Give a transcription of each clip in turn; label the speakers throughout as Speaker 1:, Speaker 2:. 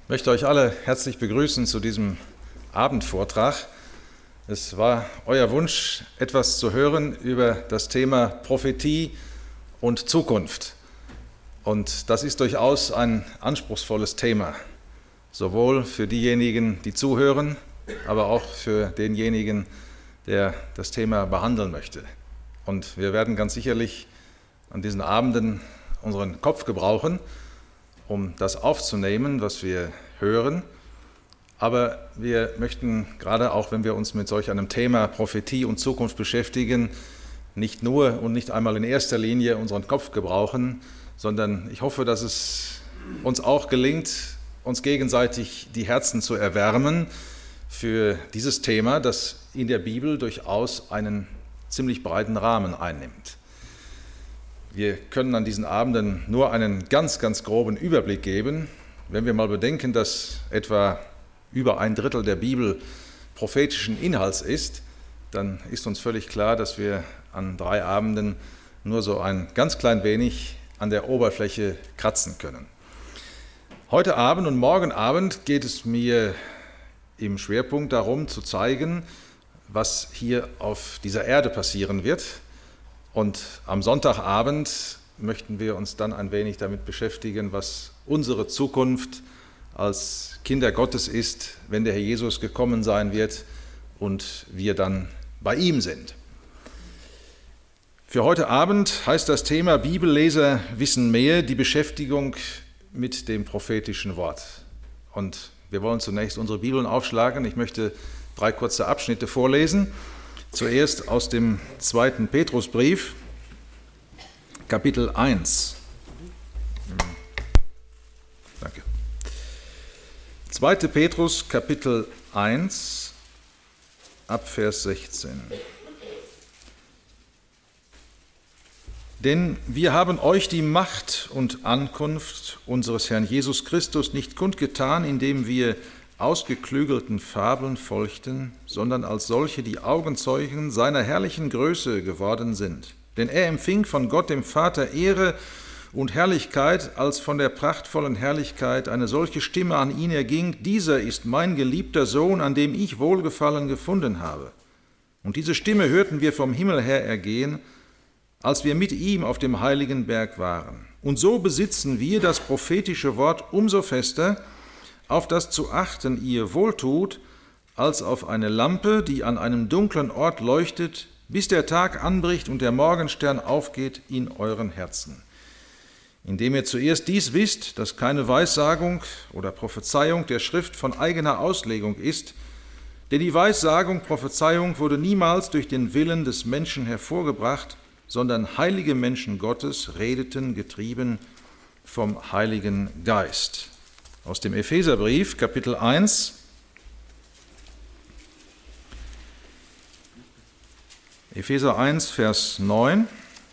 Speaker 1: Ich möchte euch alle herzlich begrüßen zu diesem Abendvortrag. Es war euer Wunsch, etwas zu hören über das Thema Prophetie und Zukunft. Und das ist durchaus ein anspruchsvolles Thema, sowohl für diejenigen, die zuhören, aber auch für denjenigen, der das Thema behandeln möchte. Und wir werden ganz sicherlich an diesen Abenden unseren Kopf gebrauchen, um das aufzunehmen, was wir hören. Aber wir möchten, gerade auch wenn wir uns mit solch einem Thema Prophetie und Zukunft beschäftigen, nicht nur und nicht einmal in erster Linie unseren Kopf gebrauchen, sondern ich hoffe, dass es uns auch gelingt, uns gegenseitig die Herzen zu erwärmen für dieses Thema, das in der Bibel durchaus einen ziemlich breiten Rahmen einnimmt. Wir können an diesen Abenden nur einen ganz groben Überblick geben. Wenn wir mal bedenken, dass etwa über 1/3 der Bibel prophetischen Inhalts ist, dann ist uns völlig klar, dass wir an 3 Abenden nur so ein ganz klein wenig an der Oberfläche kratzen können. Heute Abend und morgen Abend geht es mir im Schwerpunkt darum, zu zeigen, was hier auf dieser Erde passieren wird. Und am Sonntagabend möchten wir uns dann ein wenig damit beschäftigen, was unsere Zukunft als Kinder Gottes ist, wenn der Herr Jesus gekommen sein wird und wir dann bei ihm sind. Für heute Abend heißt das Thema Bibelleser wissen mehr, die Beschäftigung mit dem prophetischen Wort. Und wir wollen zunächst unsere Bibeln aufschlagen. Ich möchte 3 kurze Abschnitte vorlesen. Zuerst aus dem 2. Petrusbrief, Kapitel 1. Danke. 2. Petrus, Kapitel 1, ab Vers 16. Denn wir haben euch die Macht und Ankunft unseres Herrn Jesus Christus nicht kundgetan, indem wir ausgeklügelten Fabeln folgten, sondern als solche, die Augenzeugen seiner herrlichen Größe geworden sind. Denn er empfing von Gott dem Vater Ehre und Herrlichkeit, als von der prachtvollen Herrlichkeit eine solche Stimme an ihn erging: Dieser ist mein geliebter Sohn, an dem ich Wohlgefallen gefunden habe. Und diese Stimme hörten wir vom Himmel her ergehen, als wir mit ihm auf dem heiligen Berg waren. Und so besitzen wir das prophetische Wort umso fester, auf das zu achten ihr wohltut, als auf eine Lampe, die an einem dunklen Ort leuchtet, bis der Tag anbricht und der Morgenstern aufgeht in euren Herzen. Indem ihr zuerst dies wisst, dass keine Weissagung oder Prophezeiung der Schrift von eigener Auslegung ist, denn die Weissagung, Prophezeiung wurde niemals durch den Willen des Menschen hervorgebracht, sondern heilige Menschen Gottes redeten, getrieben vom Heiligen Geist. Aus dem Epheserbrief, Kapitel 1, Epheser 1, Vers 9.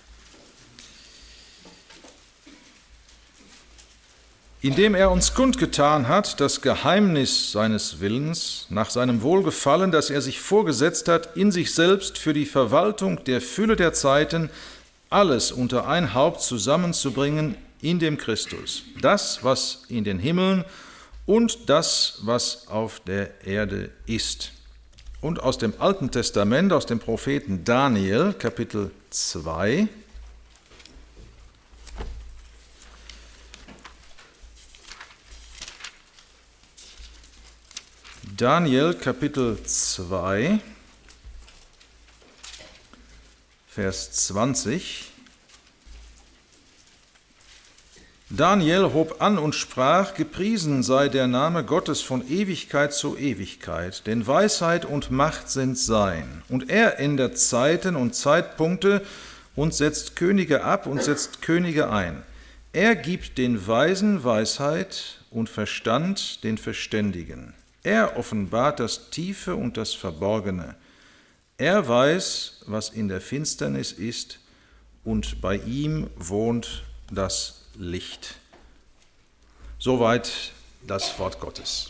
Speaker 1: Indem er uns kundgetan hat, das Geheimnis seines Willens, nach seinem Wohlgefallen, das er sich vorgesetzt hat, in sich selbst für die Verwaltung der Fülle der Zeiten, alles unter ein Haupt zusammenzubringen, in dem Christus, das, was in den Himmeln und das, was auf der Erde ist. Und aus dem Alten Testament, aus dem Propheten Daniel, Kapitel 2, Daniel, Kapitel 2, Vers 20. Daniel hob an und sprach: Gepriesen sei der Name Gottes von Ewigkeit zu Ewigkeit, denn Weisheit und Macht sind sein. Und er ändert Zeiten und Zeitpunkte und setzt Könige ab und setzt Könige ein. Er gibt den Weisen Weisheit und Verstand den Verständigen. Er offenbart das Tiefe und das Verborgene. Er weiß, was in der Finsternis ist, und bei ihm wohnt das Licht. Soweit das Wort Gottes.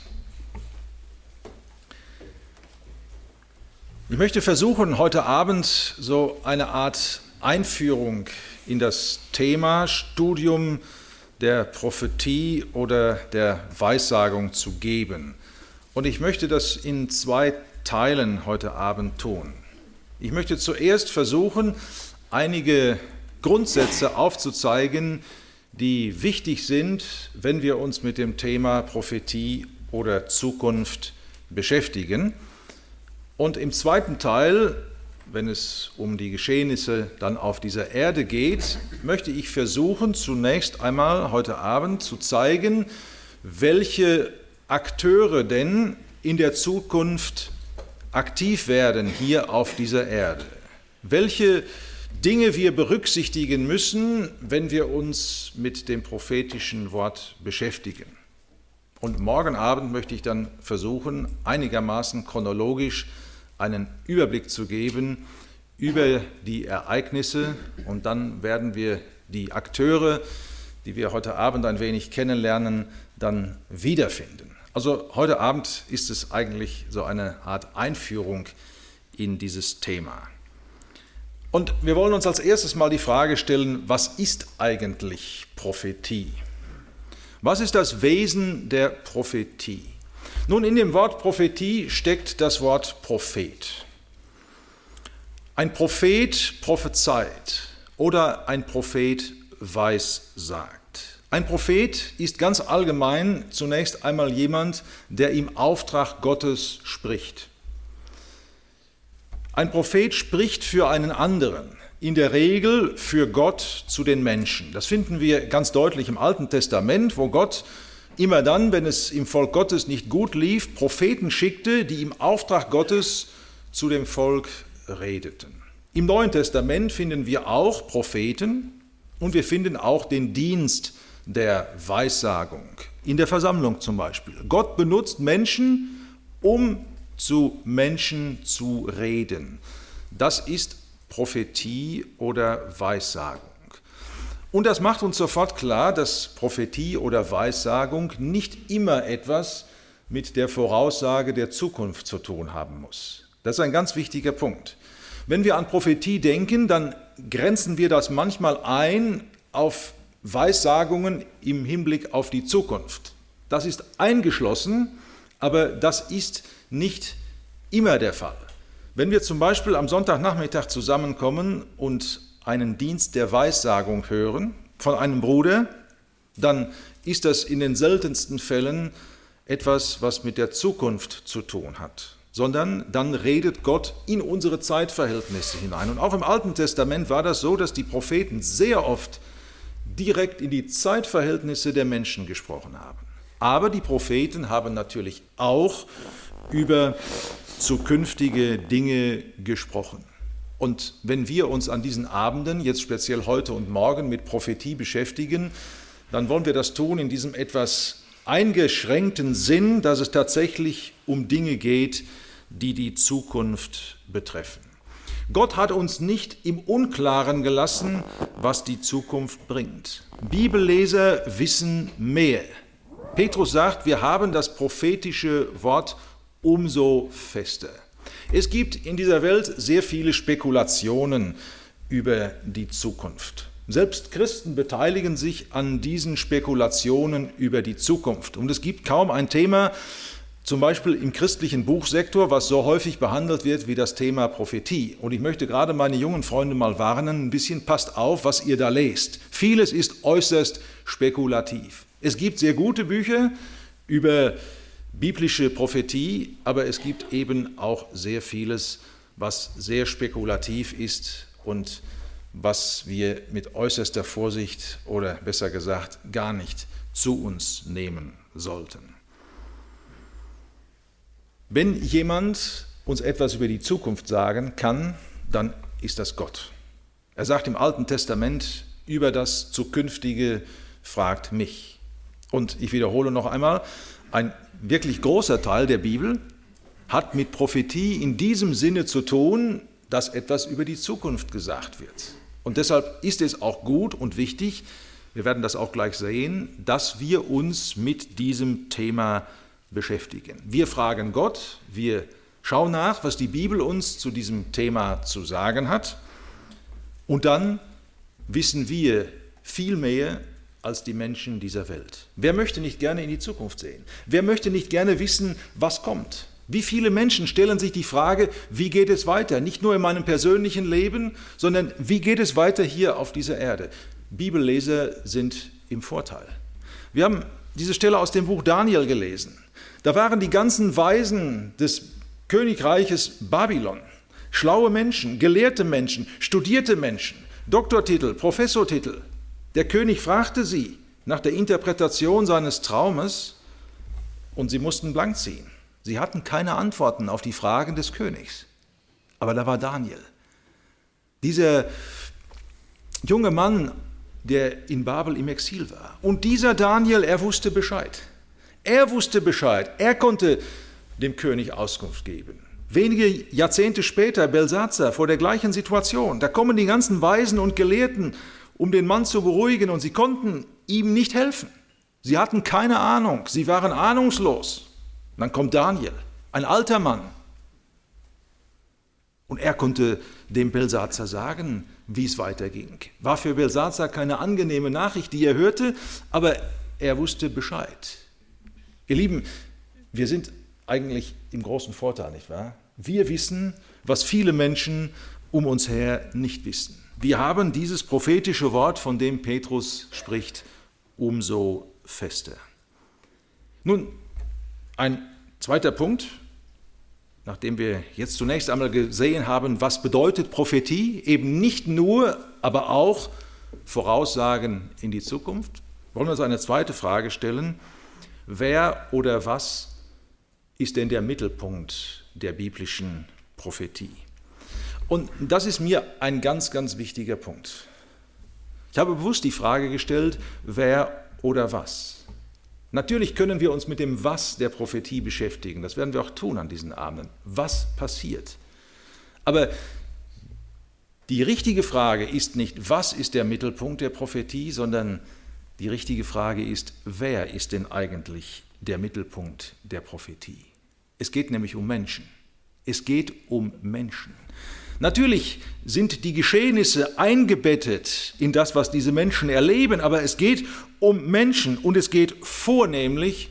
Speaker 1: Ich möchte versuchen, heute Abend so eine Art Einführung in das Thema Studium der Prophetie oder der Weissagung zu geben. Und ich möchte das in 2 Teilen heute Abend tun. Ich möchte zuerst versuchen, einige Grundsätze aufzuzeigen, die wichtig sind, wenn wir uns mit dem Thema Prophetie oder Zukunft beschäftigen. Und im zweiten Teil, wenn es um die Geschehnisse dann auf dieser Erde geht, möchte ich versuchen, zunächst einmal heute Abend zu zeigen, welche Akteure denn in der Zukunft aktiv werden hier auf dieser Erde. Welche Dinge wir berücksichtigen müssen, wenn wir uns mit dem prophetischen Wort beschäftigen. Und morgen Abend möchte ich dann versuchen, einigermaßen chronologisch einen Überblick zu geben über die Ereignisse, und dann werden wir die Akteure, die wir heute Abend ein wenig kennenlernen, dann wiederfinden. Also heute Abend ist es eigentlich so eine Art Einführung in dieses Thema. Und wir wollen uns als erstes mal die Frage stellen, was ist eigentlich Prophetie? Was ist das Wesen der Prophetie? Nun, in dem Wort Prophetie steckt das Wort Prophet. Ein Prophet prophezeit oder ein Prophet weissagt. Ein Prophet ist ganz allgemein zunächst einmal jemand, der im Auftrag Gottes spricht. Ein Prophet spricht für einen anderen, in der Regel für Gott zu den Menschen. Das finden wir ganz deutlich im Alten Testament, wo Gott immer dann, wenn es im Volk Gottes nicht gut lief, Propheten schickte, die im Auftrag Gottes zu dem Volk redeten. Im Neuen Testament finden wir auch Propheten und wir finden auch den Dienst der Weissagung, in der Versammlung zum Beispiel. Gott benutzt Menschen, um zu Menschen zu reden. Das ist Prophetie oder Weissagung. Und das macht uns sofort klar, dass Prophetie oder Weissagung nicht immer etwas mit der Voraussage der Zukunft zu tun haben muss. Das ist ein ganz wichtiger Punkt. Wenn wir an Prophetie denken, dann grenzen wir das manchmal ein auf Weissagungen im Hinblick auf die Zukunft. Das ist eingeschlossen, aber das ist nicht immer der Fall. Wenn wir zum Beispiel am Sonntagnachmittag zusammenkommen und einen Dienst der Weissagung hören von einem Bruder, dann ist das in den seltensten Fällen etwas, was mit der Zukunft zu tun hat, sondern dann redet Gott in unsere Zeitverhältnisse hinein. Und auch im Alten Testament war das so, dass die Propheten sehr oft direkt in die Zeitverhältnisse der Menschen gesprochen haben. Aber die Propheten haben natürlich auch über zukünftige Dinge gesprochen. Und wenn wir uns an diesen Abenden, jetzt speziell heute und morgen, mit Prophetie beschäftigen, dann wollen wir das tun in diesem etwas eingeschränkten Sinn, dass es tatsächlich um Dinge geht, die die Zukunft betreffen. Gott hat uns nicht im Unklaren gelassen, was die Zukunft bringt. Bibelleser wissen mehr. Petrus sagt, wir haben das prophetische Wort umso fester. Es gibt in dieser Welt sehr viele Spekulationen über die Zukunft. Selbst Christen beteiligen sich an diesen Spekulationen über die Zukunft. Und es gibt kaum ein Thema, zum Beispiel im christlichen Buchsektor, was so häufig behandelt wird wie das Thema Prophetie. Und ich möchte gerade meine jungen Freunde mal warnen, ein bisschen passt auf, was ihr da lest. Vieles ist äußerst spekulativ. Es gibt sehr gute Bücher über biblische Prophetie, aber es gibt eben auch sehr vieles, was sehr spekulativ ist und was wir mit äußerster Vorsicht oder besser gesagt gar nicht zu uns nehmen sollten. Wenn jemand uns etwas über die Zukunft sagen kann, dann ist das Gott. Er sagt im Alten Testament über das Zukünftige, fragt mich. Und ich wiederhole noch einmal, ein wirklich großer Teil der Bibel hat mit Prophetie in diesem Sinne zu tun, dass etwas über die Zukunft gesagt wird. Und deshalb ist es auch gut und wichtig, wir werden das auch gleich sehen, dass wir uns mit diesem Thema beschäftigen. Wir fragen Gott, wir schauen nach, was die Bibel uns zu diesem Thema zu sagen hat, und dann wissen wir viel mehr, als die Menschen dieser Welt. Wer möchte nicht gerne in die Zukunft sehen? Wer möchte nicht gerne wissen, was kommt? Wie viele Menschen stellen sich die Frage, wie geht es weiter? Nicht nur in meinem persönlichen Leben, sondern wie geht es weiter hier auf dieser Erde? Bibelleser sind im Vorteil. Wir haben diese Stelle aus dem Buch Daniel gelesen. Da waren die ganzen Weisen des Königreiches Babylon, schlaue Menschen, gelehrte Menschen, studierte Menschen, Doktortitel, Professortitel. Der König fragte sie nach der Interpretation seines Traumes und sie mussten blank ziehen. Sie hatten keine Antworten auf die Fragen des Königs. Aber da war Daniel, dieser junge Mann, der in Babel im Exil war. Und dieser Daniel, er wusste Bescheid. Er wusste Bescheid. Er konnte dem König Auskunft geben. Wenige Jahrzehnte später, Belsazar, vor der gleichen Situation, da kommen die ganzen Weisen und Gelehrten, um den Mann zu beruhigen, und sie konnten ihm nicht helfen. Sie hatten keine Ahnung, sie waren ahnungslos. Und dann kommt Daniel, ein alter Mann. Und er konnte dem Belsazar sagen, wie es weiterging. War für Belsazar keine angenehme Nachricht, die er hörte, aber er wusste Bescheid. Ihr Lieben, wir sind eigentlich im großen Vorteil, nicht wahr? Wir wissen, was viele Menschen um uns her nicht wissen. Wir haben dieses prophetische Wort, von dem Petrus spricht, umso fester. Nun, ein zweiter Punkt, nachdem wir jetzt zunächst einmal gesehen haben, was bedeutet Prophetie, eben nicht nur, aber auch Voraussagen in die Zukunft, wollen wir uns eine zweite Frage stellen: Wer oder was ist denn der Mittelpunkt der biblischen Prophetie? Und das ist mir ein ganz, ganz wichtiger Punkt. Ich habe bewusst die Frage gestellt, wer oder was? Natürlich können wir uns mit dem Was der Prophetie beschäftigen. Das werden wir auch tun an diesen Abenden. Was passiert? Aber die richtige Frage ist nicht, was ist der Mittelpunkt der Prophetie, sondern die richtige Frage ist, wer ist denn eigentlich der Mittelpunkt der Prophetie? Es geht nämlich um Menschen. Es geht um Menschen. Natürlich sind die Geschehnisse eingebettet in das, was diese Menschen erleben, aber es geht um Menschen und es geht vornehmlich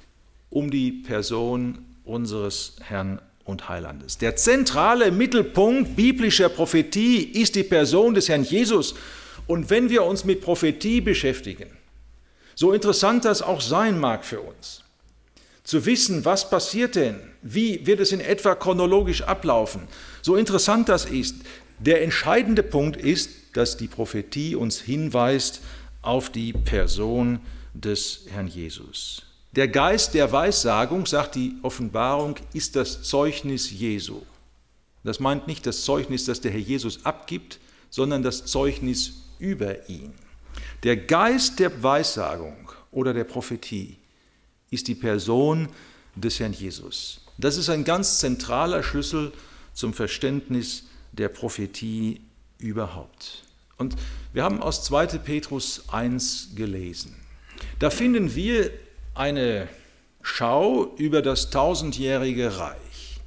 Speaker 1: um die Person unseres Herrn und Heilandes. Der zentrale Mittelpunkt biblischer Prophetie ist die Person des Herrn Jesus. Und wenn wir uns mit Prophetie beschäftigen, so interessant das auch sein mag für uns, zu wissen, was passiert denn, wie wird es in etwa chronologisch ablaufen, so interessant das ist, der entscheidende Punkt ist, dass die Prophetie uns hinweist auf die Person des Herrn Jesus. Der Geist der Weissagung, sagt die Offenbarung, ist das Zeugnis Jesu. Das meint nicht das Zeugnis, das der Herr Jesus abgibt, sondern das Zeugnis über ihn. Der Geist der Weissagung oder der Prophetie ist die Person des Herrn Jesus. Das ist ein ganz zentraler Schlüssel zum Verständnis der Prophetie überhaupt. Und wir haben aus 2. Petrus 1 gelesen. Da finden wir eine Schau über das 1000-jährige Reich.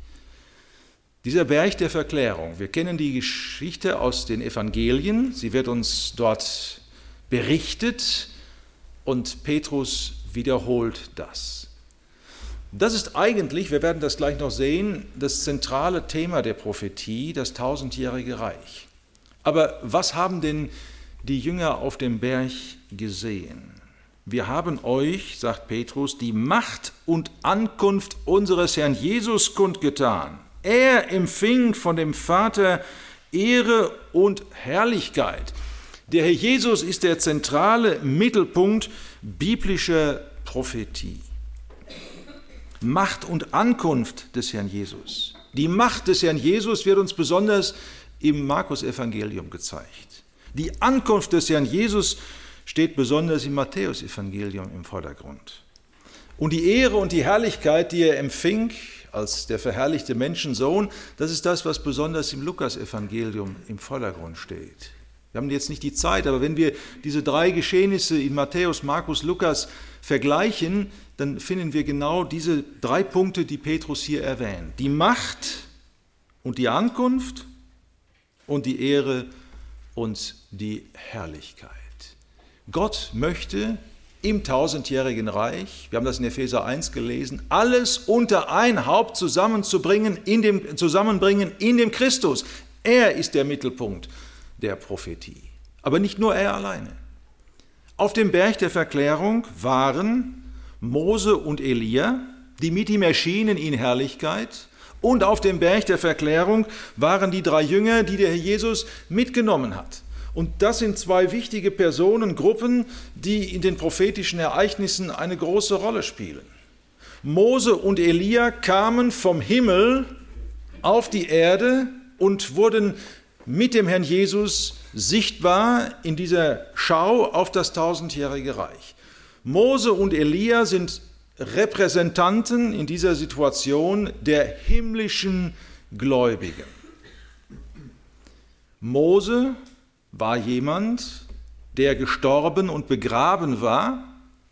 Speaker 1: Dieser Berg der Verklärung, wir kennen die Geschichte aus den Evangelien, sie wird uns dort berichtet und Petrus wiederholt das. Das ist eigentlich, wir werden das gleich noch sehen, das zentrale Thema der Prophetie, das 1000-jährige Reich. Aber was haben denn die Jünger auf dem Berg gesehen? Wir haben euch, sagt Petrus, die Macht und Ankunft unseres Herrn Jesus kundgetan. Er empfing von dem Vater Ehre und Herrlichkeit. Der Herr Jesus ist der zentrale Mittelpunkt biblischer Prophetie. Macht und Ankunft des Herrn Jesus. Die Macht des Herrn Jesus wird uns besonders im Markus-Evangelium gezeigt. Die Ankunft des Herrn Jesus steht besonders im Matthäus-Evangelium im Vordergrund. Und die Ehre und die Herrlichkeit, die er empfing als der verherrlichte Menschensohn, das ist das, was besonders im Lukas-Evangelium im Vordergrund steht. Wir haben jetzt nicht die Zeit, aber wenn wir diese 3 Geschehnisse in Matthäus, Markus, Lukas vergleichen, dann finden wir genau diese 3 Punkte, die Petrus hier erwähnt. Die Macht und die Ankunft und die Ehre und die Herrlichkeit. Gott möchte im tausendjährigen Reich, wir haben das in Epheser 1 gelesen, alles unter ein Haupt zusammenbringen in dem Christus. Er ist der Mittelpunkt der Prophetie. Aber nicht nur er alleine. Auf dem Berg der Verklärung waren Mose und Elia, die mit ihm erschienen in Herrlichkeit. Und auf dem Berg der Verklärung waren die 3 Jünger, die der Herr Jesus mitgenommen hat. Und das sind 2 wichtige Personengruppen, die in den prophetischen Ereignissen eine große Rolle spielen. Mose und Elia kamen vom Himmel auf die Erde und wurden mit dem Herrn Jesus sichtbar in dieser Schau auf das tausendjährige Reich. Mose und Elia sind Repräsentanten in dieser Situation der himmlischen Gläubigen. Mose war jemand, der gestorben und begraben war.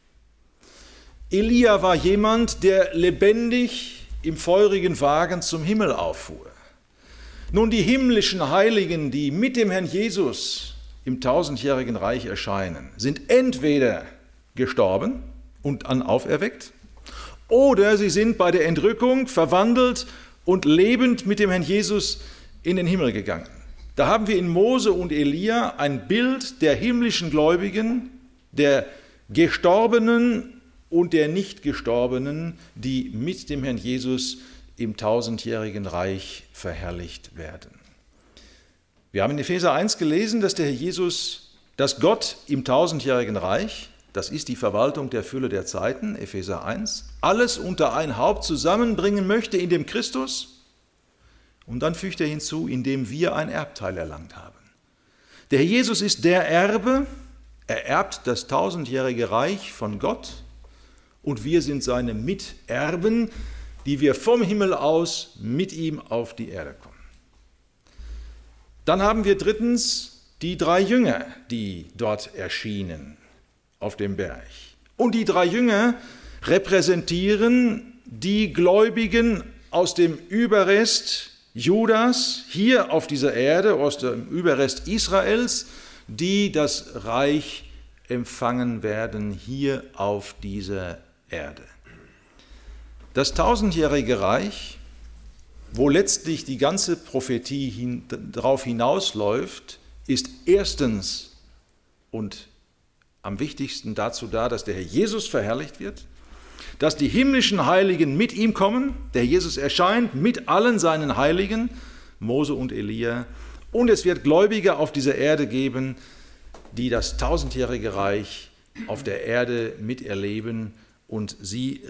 Speaker 1: Elia war jemand, der lebendig im feurigen Wagen zum Himmel auffuhr. Nun, die himmlischen Heiligen, die mit dem Herrn Jesus im tausendjährigen Reich erscheinen, sind entweder gestorben und dann auferweckt, oder sie sind bei der Entrückung verwandelt und lebend mit dem Herrn Jesus in den Himmel gegangen. Da haben wir in Mose und Elia ein Bild der himmlischen Gläubigen, der Gestorbenen und der Nicht-Gestorbenen, die mit dem Herrn Jesus im tausendjährigen Reich verherrlicht werden. Wir haben in Epheser 1 gelesen, dass Gott im tausendjährigen Reich, das ist die Verwaltung der Fülle der Zeiten, Epheser 1, alles unter ein Haupt zusammenbringen möchte in dem Christus. Und dann fügt er hinzu, indem wir ein Erbteil erlangt haben. Der Herr Jesus ist der Erbe, er erbt das tausendjährige Reich von Gott und wir sind seine Miterben, die wir vom Himmel aus mit ihm auf die Erde kommen. Dann haben wir drittens die 3 Jünger, die dort erschienen auf dem Berg. Und die 3 Jünger repräsentieren die Gläubigen aus dem Überrest Judas hier auf dieser Erde, aus dem Überrest Israels, die das Reich empfangen werden hier auf dieser Erde. Das tausendjährige Reich, wo letztlich die ganze Prophetie darauf hinausläuft, ist erstens und am wichtigsten dazu da, dass der Herr Jesus verherrlicht wird, dass die himmlischen Heiligen mit ihm kommen, der Jesus erscheint mit allen seinen Heiligen, Mose und Elia, und es wird Gläubige auf dieser Erde geben, die das tausendjährige Reich auf der Erde miterleben und sie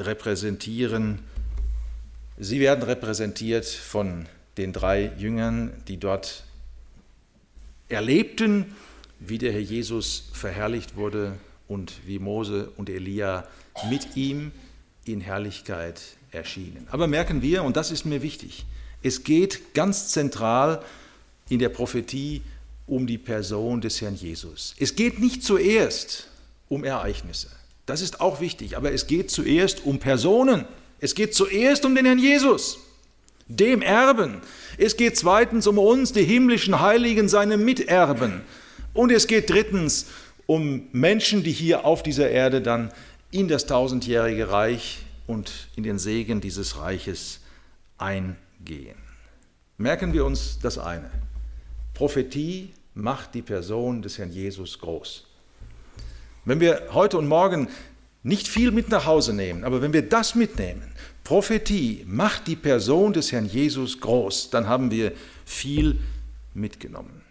Speaker 1: werden repräsentiert von den 3 Jüngern, die dort erlebten, wie der Herr Jesus verherrlicht wurde und wie Mose und Elia mit ihm in Herrlichkeit erschienen. Aber merken wir, und das ist mir wichtig, es geht ganz zentral in der Prophetie um die Person des Herrn Jesus. Es geht nicht zuerst um Ereignisse, das ist auch wichtig, aber es geht zuerst um Personen. Es geht zuerst um den Herrn Jesus, dem Erben. Es geht zweitens um uns, die himmlischen Heiligen, seine Miterben. Und es geht drittens um Menschen, die hier auf dieser Erde dann in das tausendjährige Reich und in den Segen dieses Reiches eingehen. Merken wir uns das eine. Prophetie macht die Person des Herrn Jesus groß. Wenn wir heute und morgen nicht viel mit nach Hause nehmen, aber wenn wir das mitnehmen, Prophetie macht die Person des Herrn Jesus groß, dann haben wir viel mitgenommen.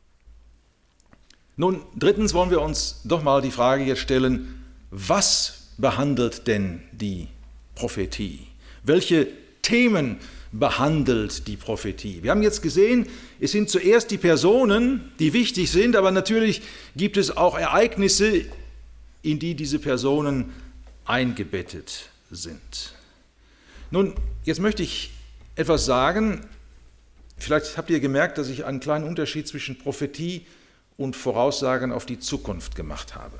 Speaker 1: Nun, drittens wollen wir uns doch mal die Frage jetzt stellen, was behandelt denn die Prophetie? Welche Themen behandelt die Prophetie? Wir haben jetzt gesehen, es sind zuerst die Personen, die wichtig sind, aber natürlich gibt es auch Ereignisse, in die diese Personen eingebettet sind. Nun, jetzt möchte ich etwas sagen. Vielleicht habt ihr gemerkt, dass ich einen kleinen Unterschied zwischen Prophetie und Voraussagen auf die Zukunft gemacht habe.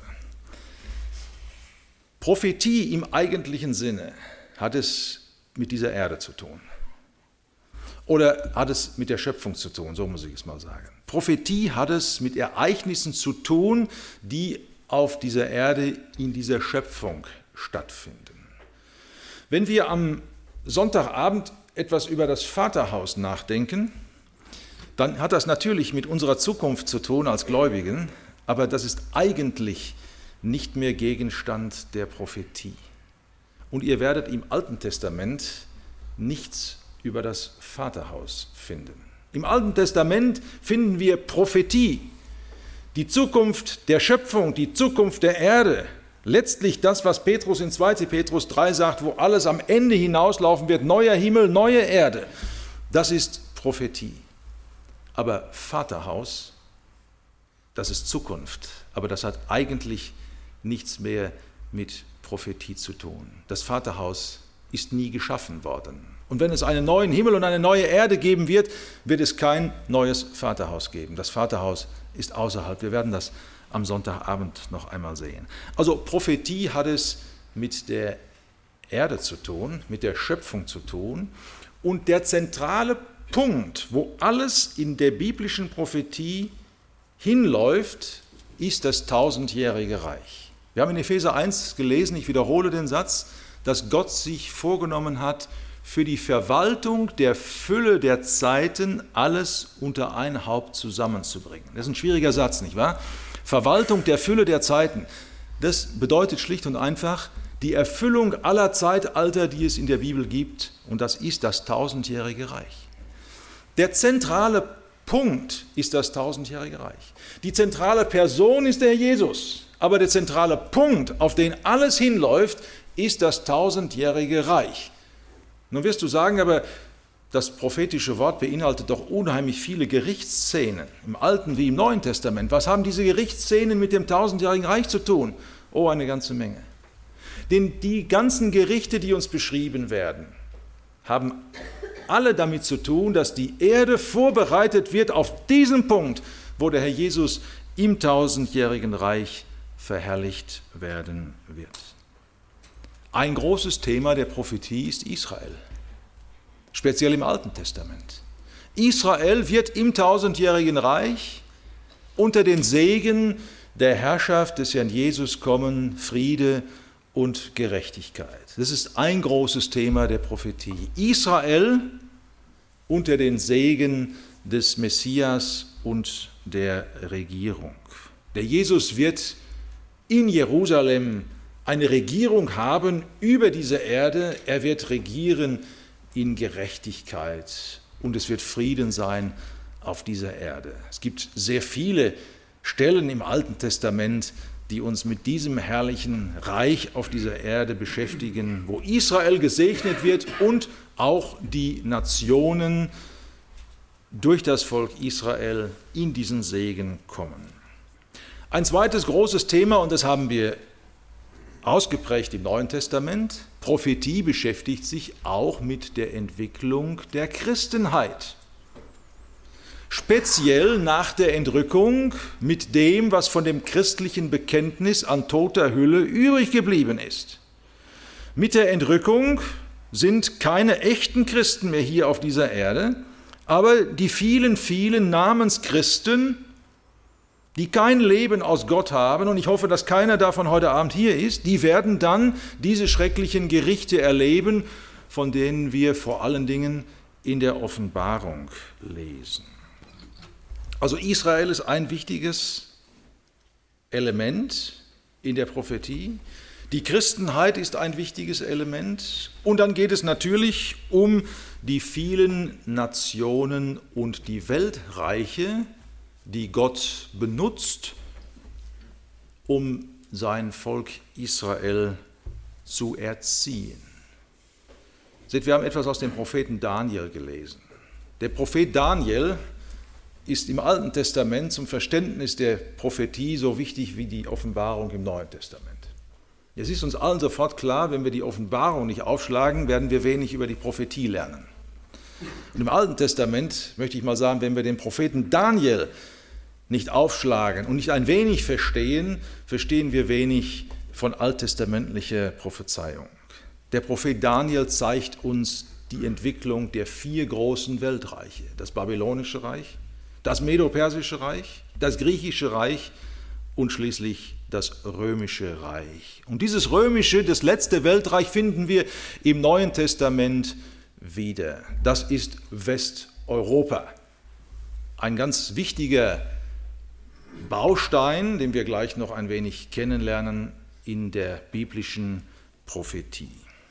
Speaker 1: Prophetie im eigentlichen Sinne hat es mit dieser Erde zu tun. Oder hat es mit der Schöpfung zu tun, so muss ich es mal sagen. Prophetie hat es mit Ereignissen zu tun, die auf dieser Erde, in dieser Schöpfung stattfinden. Wenn wir am Sonntagabend etwas über das Vaterhaus nachdenken, dann hat das natürlich mit unserer Zukunft zu tun als Gläubigen, aber das ist eigentlich nicht mehr Gegenstand der Prophetie. Und ihr werdet im Alten Testament nichts über das Vaterhaus finden. Im Alten Testament finden wir Prophetie, die Zukunft der Schöpfung, die Zukunft der Erde, letztlich das, was Petrus in 2. Petrus 3 sagt, wo alles am Ende hinauslaufen wird, neuer Himmel, neue Erde, das ist Prophetie. Aber Vaterhaus, das ist Zukunft, aber das hat eigentlich nichts mehr mit Prophetie zu tun. Das Vaterhaus ist nie geschaffen worden. Und wenn es einen neuen Himmel und eine neue Erde geben wird, wird es kein neues Vaterhaus geben. Das Vaterhaus ist außerhalb. Wir werden das am Sonntagabend noch einmal sehen. Also Prophetie hat es mit der Erde zu tun, mit der Schöpfung zu tun. Und der zentrale Punkt, wo alles in der biblischen Prophetie hinläuft, ist das 1000-jährige Reich. Wir haben in Epheser 1 gelesen, ich wiederhole den Satz, dass Gott sich vorgenommen hat, für die Verwaltung der Fülle der Zeiten alles unter ein Haupt zusammenzubringen. Das ist ein schwieriger Satz, nicht wahr? Verwaltung der Fülle der Zeiten, das bedeutet schlicht und einfach die Erfüllung aller Zeitalter, die es in der Bibel gibt, und das ist das 1000-jährige Reich. Der zentrale Punkt ist das 1000-jährige Reich. Die zentrale Person ist der Herr Jesus, aber der zentrale Punkt, auf den alles hinläuft, ist das 1000-jährige Reich. Nun wirst du sagen, aber das prophetische Wort beinhaltet doch unheimlich viele Gerichtsszenen, im Alten wie im Neuen Testament. Was haben diese Gerichtsszenen mit dem 1000-jährigen Reich zu tun? Oh, eine ganze Menge. Denn die ganzen Gerichte, die uns beschrieben werden, haben alle damit zu tun, dass die Erde vorbereitet wird auf diesen Punkt, wo der Herr Jesus im 1000-jährigen Reich verherrlicht werden wird. Ein großes Thema der Prophetie ist Israel, speziell im Alten Testament. Israel wird im 1000-jährigen Reich unter den Segen der Herrschaft des Herrn Jesus kommen, Friede und Gerechtigkeit. Das ist ein großes Thema der Prophetie. Israel unter den Segen des Messias und der Regierung. Der Jesus wird in Jerusalem eine Regierung haben über diese Erde. Er wird regieren in Gerechtigkeit und es wird Frieden sein auf dieser Erde. Es gibt sehr viele Stellen im Alten Testament, die uns mit diesem herrlichen Reich auf dieser Erde beschäftigen, wo Israel gesegnet wird und auch die Nationen durch das Volk Israel in diesen Segen kommen. Ein zweites großes Thema, und das haben wir ausgeprägt im Neuen Testament, Prophetie beschäftigt sich auch mit der Entwicklung der Christenheit. Speziell nach der Entrückung mit dem, was von dem christlichen Bekenntnis an toter Hülle übrig geblieben ist. Mit der Entrückung sind keine echten Christen mehr hier auf dieser Erde, aber die vielen, vielen Namenschristen, die kein Leben aus Gott haben, und ich hoffe, dass keiner davon heute Abend hier ist, die werden dann diese schrecklichen Gerichte erleben, von denen wir vor allen Dingen in der Offenbarung lesen. Also Israel ist ein wichtiges Element in der Prophetie. Die Christenheit ist ein wichtiges Element. Und dann geht es natürlich um die vielen Nationen und die Weltreiche, die Gott benutzt, um sein Volk Israel zu erziehen. Seht, wir haben etwas aus dem Propheten Daniel gelesen. Der Prophet Daniel ist im Alten Testament zum Verständnis der Prophetie so wichtig wie die Offenbarung im Neuen Testament. Es ist uns allen sofort klar, wenn wir die Offenbarung nicht aufschlagen, werden wir wenig über die Prophetie lernen. Und im Alten Testament möchte ich mal sagen, wenn wir den Propheten Daniel nicht aufschlagen und nicht ein wenig verstehen, verstehen wir wenig von alttestamentlicher Prophezeiung. Der Prophet Daniel zeigt uns die Entwicklung der 4 großen Weltreiche: das Babylonische Reich, das Medo-Persische Reich, das Griechische Reich und schließlich das Römische Reich. Und dieses Römische, das letzte Weltreich, finden wir im Neuen Testament wieder. Das ist Westeuropa. Ein ganz wichtiger Baustein, den wir gleich noch ein wenig kennenlernen in der biblischen Prophetie.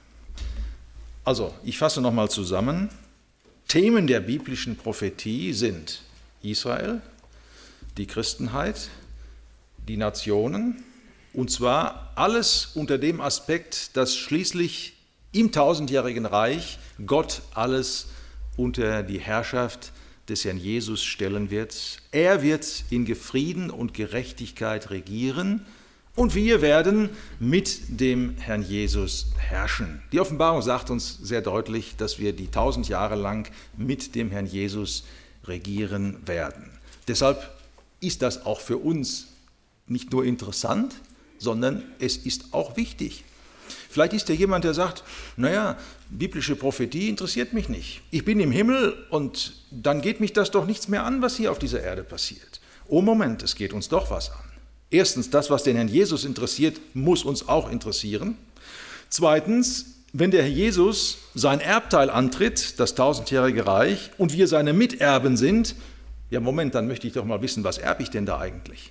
Speaker 1: Also, ich fasse nochmal zusammen. Themen der biblischen Prophetie sind Israel, die Christenheit, die Nationen, und zwar alles unter dem Aspekt, dass schließlich im tausendjährigen Reich Gott alles unter die Herrschaft des Herrn Jesus stellen wird. Er wird in Frieden und Gerechtigkeit regieren und wir werden mit dem Herrn Jesus herrschen. Die Offenbarung sagt uns sehr deutlich, dass wir die 1000 Jahre lang mit dem Herrn Jesus regieren werden. Deshalb ist das auch für uns nicht nur interessant, sondern es ist auch wichtig. Vielleicht ist ja jemand, der sagt, naja, biblische Prophetie interessiert mich nicht. Ich bin im Himmel und dann geht mich das doch nichts mehr an, was hier auf dieser Erde passiert. Oh Moment, es geht uns doch was an. Erstens, das, was den Herrn Jesus interessiert, muss uns auch interessieren. Zweitens, wenn der Herr Jesus sein Erbteil antritt, das tausendjährige Reich, und wir seine Miterben sind, ja Moment, dann möchte ich doch mal wissen, was erbe ich denn da eigentlich?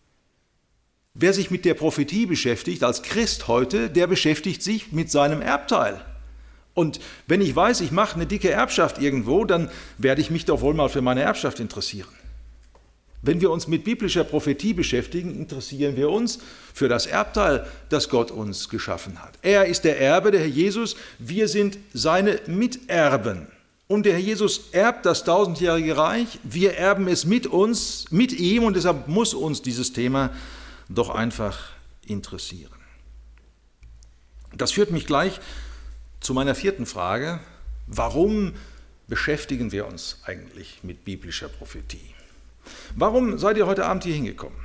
Speaker 1: Wer sich mit der Prophetie beschäftigt, als Christ heute, der beschäftigt sich mit seinem Erbteil. Und wenn ich weiß, ich mache eine dicke Erbschaft irgendwo, dann werde ich mich doch wohl mal für meine Erbschaft interessieren. Wenn wir uns mit biblischer Prophetie beschäftigen, interessieren wir uns für das Erbteil, das Gott uns geschaffen hat. Er ist der Erbe, der Herr Jesus, wir sind seine Miterben. Und der Herr Jesus erbt das tausendjährige Reich, wir erben es mit uns, mit ihm, und deshalb muss uns dieses Thema doch einfach interessieren. Das führt mich gleich zu meiner vierten Frage. Warum beschäftigen wir uns eigentlich mit biblischer Prophetie? Warum seid ihr heute Abend hier hingekommen?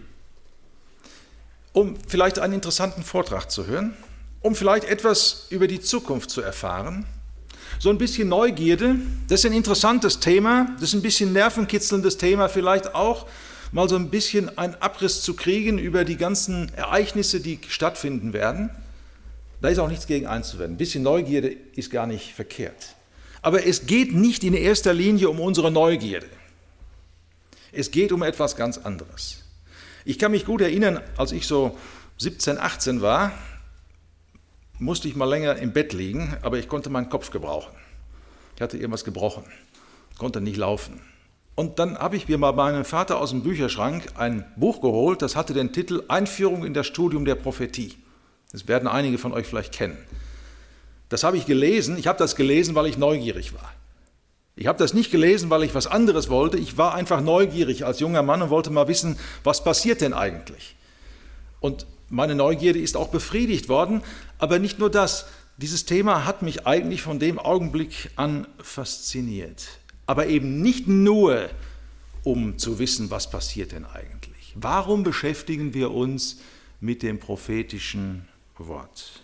Speaker 1: Um vielleicht einen interessanten Vortrag zu hören, um vielleicht etwas über die Zukunft zu erfahren, so ein bisschen Neugierde, das ist ein interessantes Thema, das ist ein bisschen nervenkitzelndes Thema, vielleicht auch mal so ein bisschen einen Abriss zu kriegen über die ganzen Ereignisse, die stattfinden werden. Da ist auch nichts gegen einzuwenden. Ein bisschen Neugierde ist gar nicht verkehrt. Aber es geht nicht in erster Linie um unsere Neugierde. Es geht um etwas ganz anderes. Ich kann mich gut erinnern, als ich so 17, 18 war, musste ich mal länger im Bett liegen, aber ich konnte meinen Kopf gebrauchen. Ich hatte irgendwas gebrochen, konnte nicht laufen. Und dann habe ich mir mal bei meinem Vater aus dem Bücherschrank ein Buch geholt, das hatte den Titel Einführung in das Studium der Prophetie. Das werden einige von euch vielleicht kennen. Das habe ich gelesen. Ich habe das gelesen, weil ich neugierig war. Ich habe das nicht gelesen, weil ich was anderes wollte. Ich war einfach neugierig als junger Mann und wollte mal wissen, was passiert denn eigentlich? Und meine Neugierde ist auch befriedigt worden. Aber nicht nur das. Dieses Thema hat mich eigentlich von dem Augenblick an fasziniert. Aber eben nicht nur, um zu wissen, was passiert denn eigentlich. Warum beschäftigen wir uns mit dem prophetischen Wort?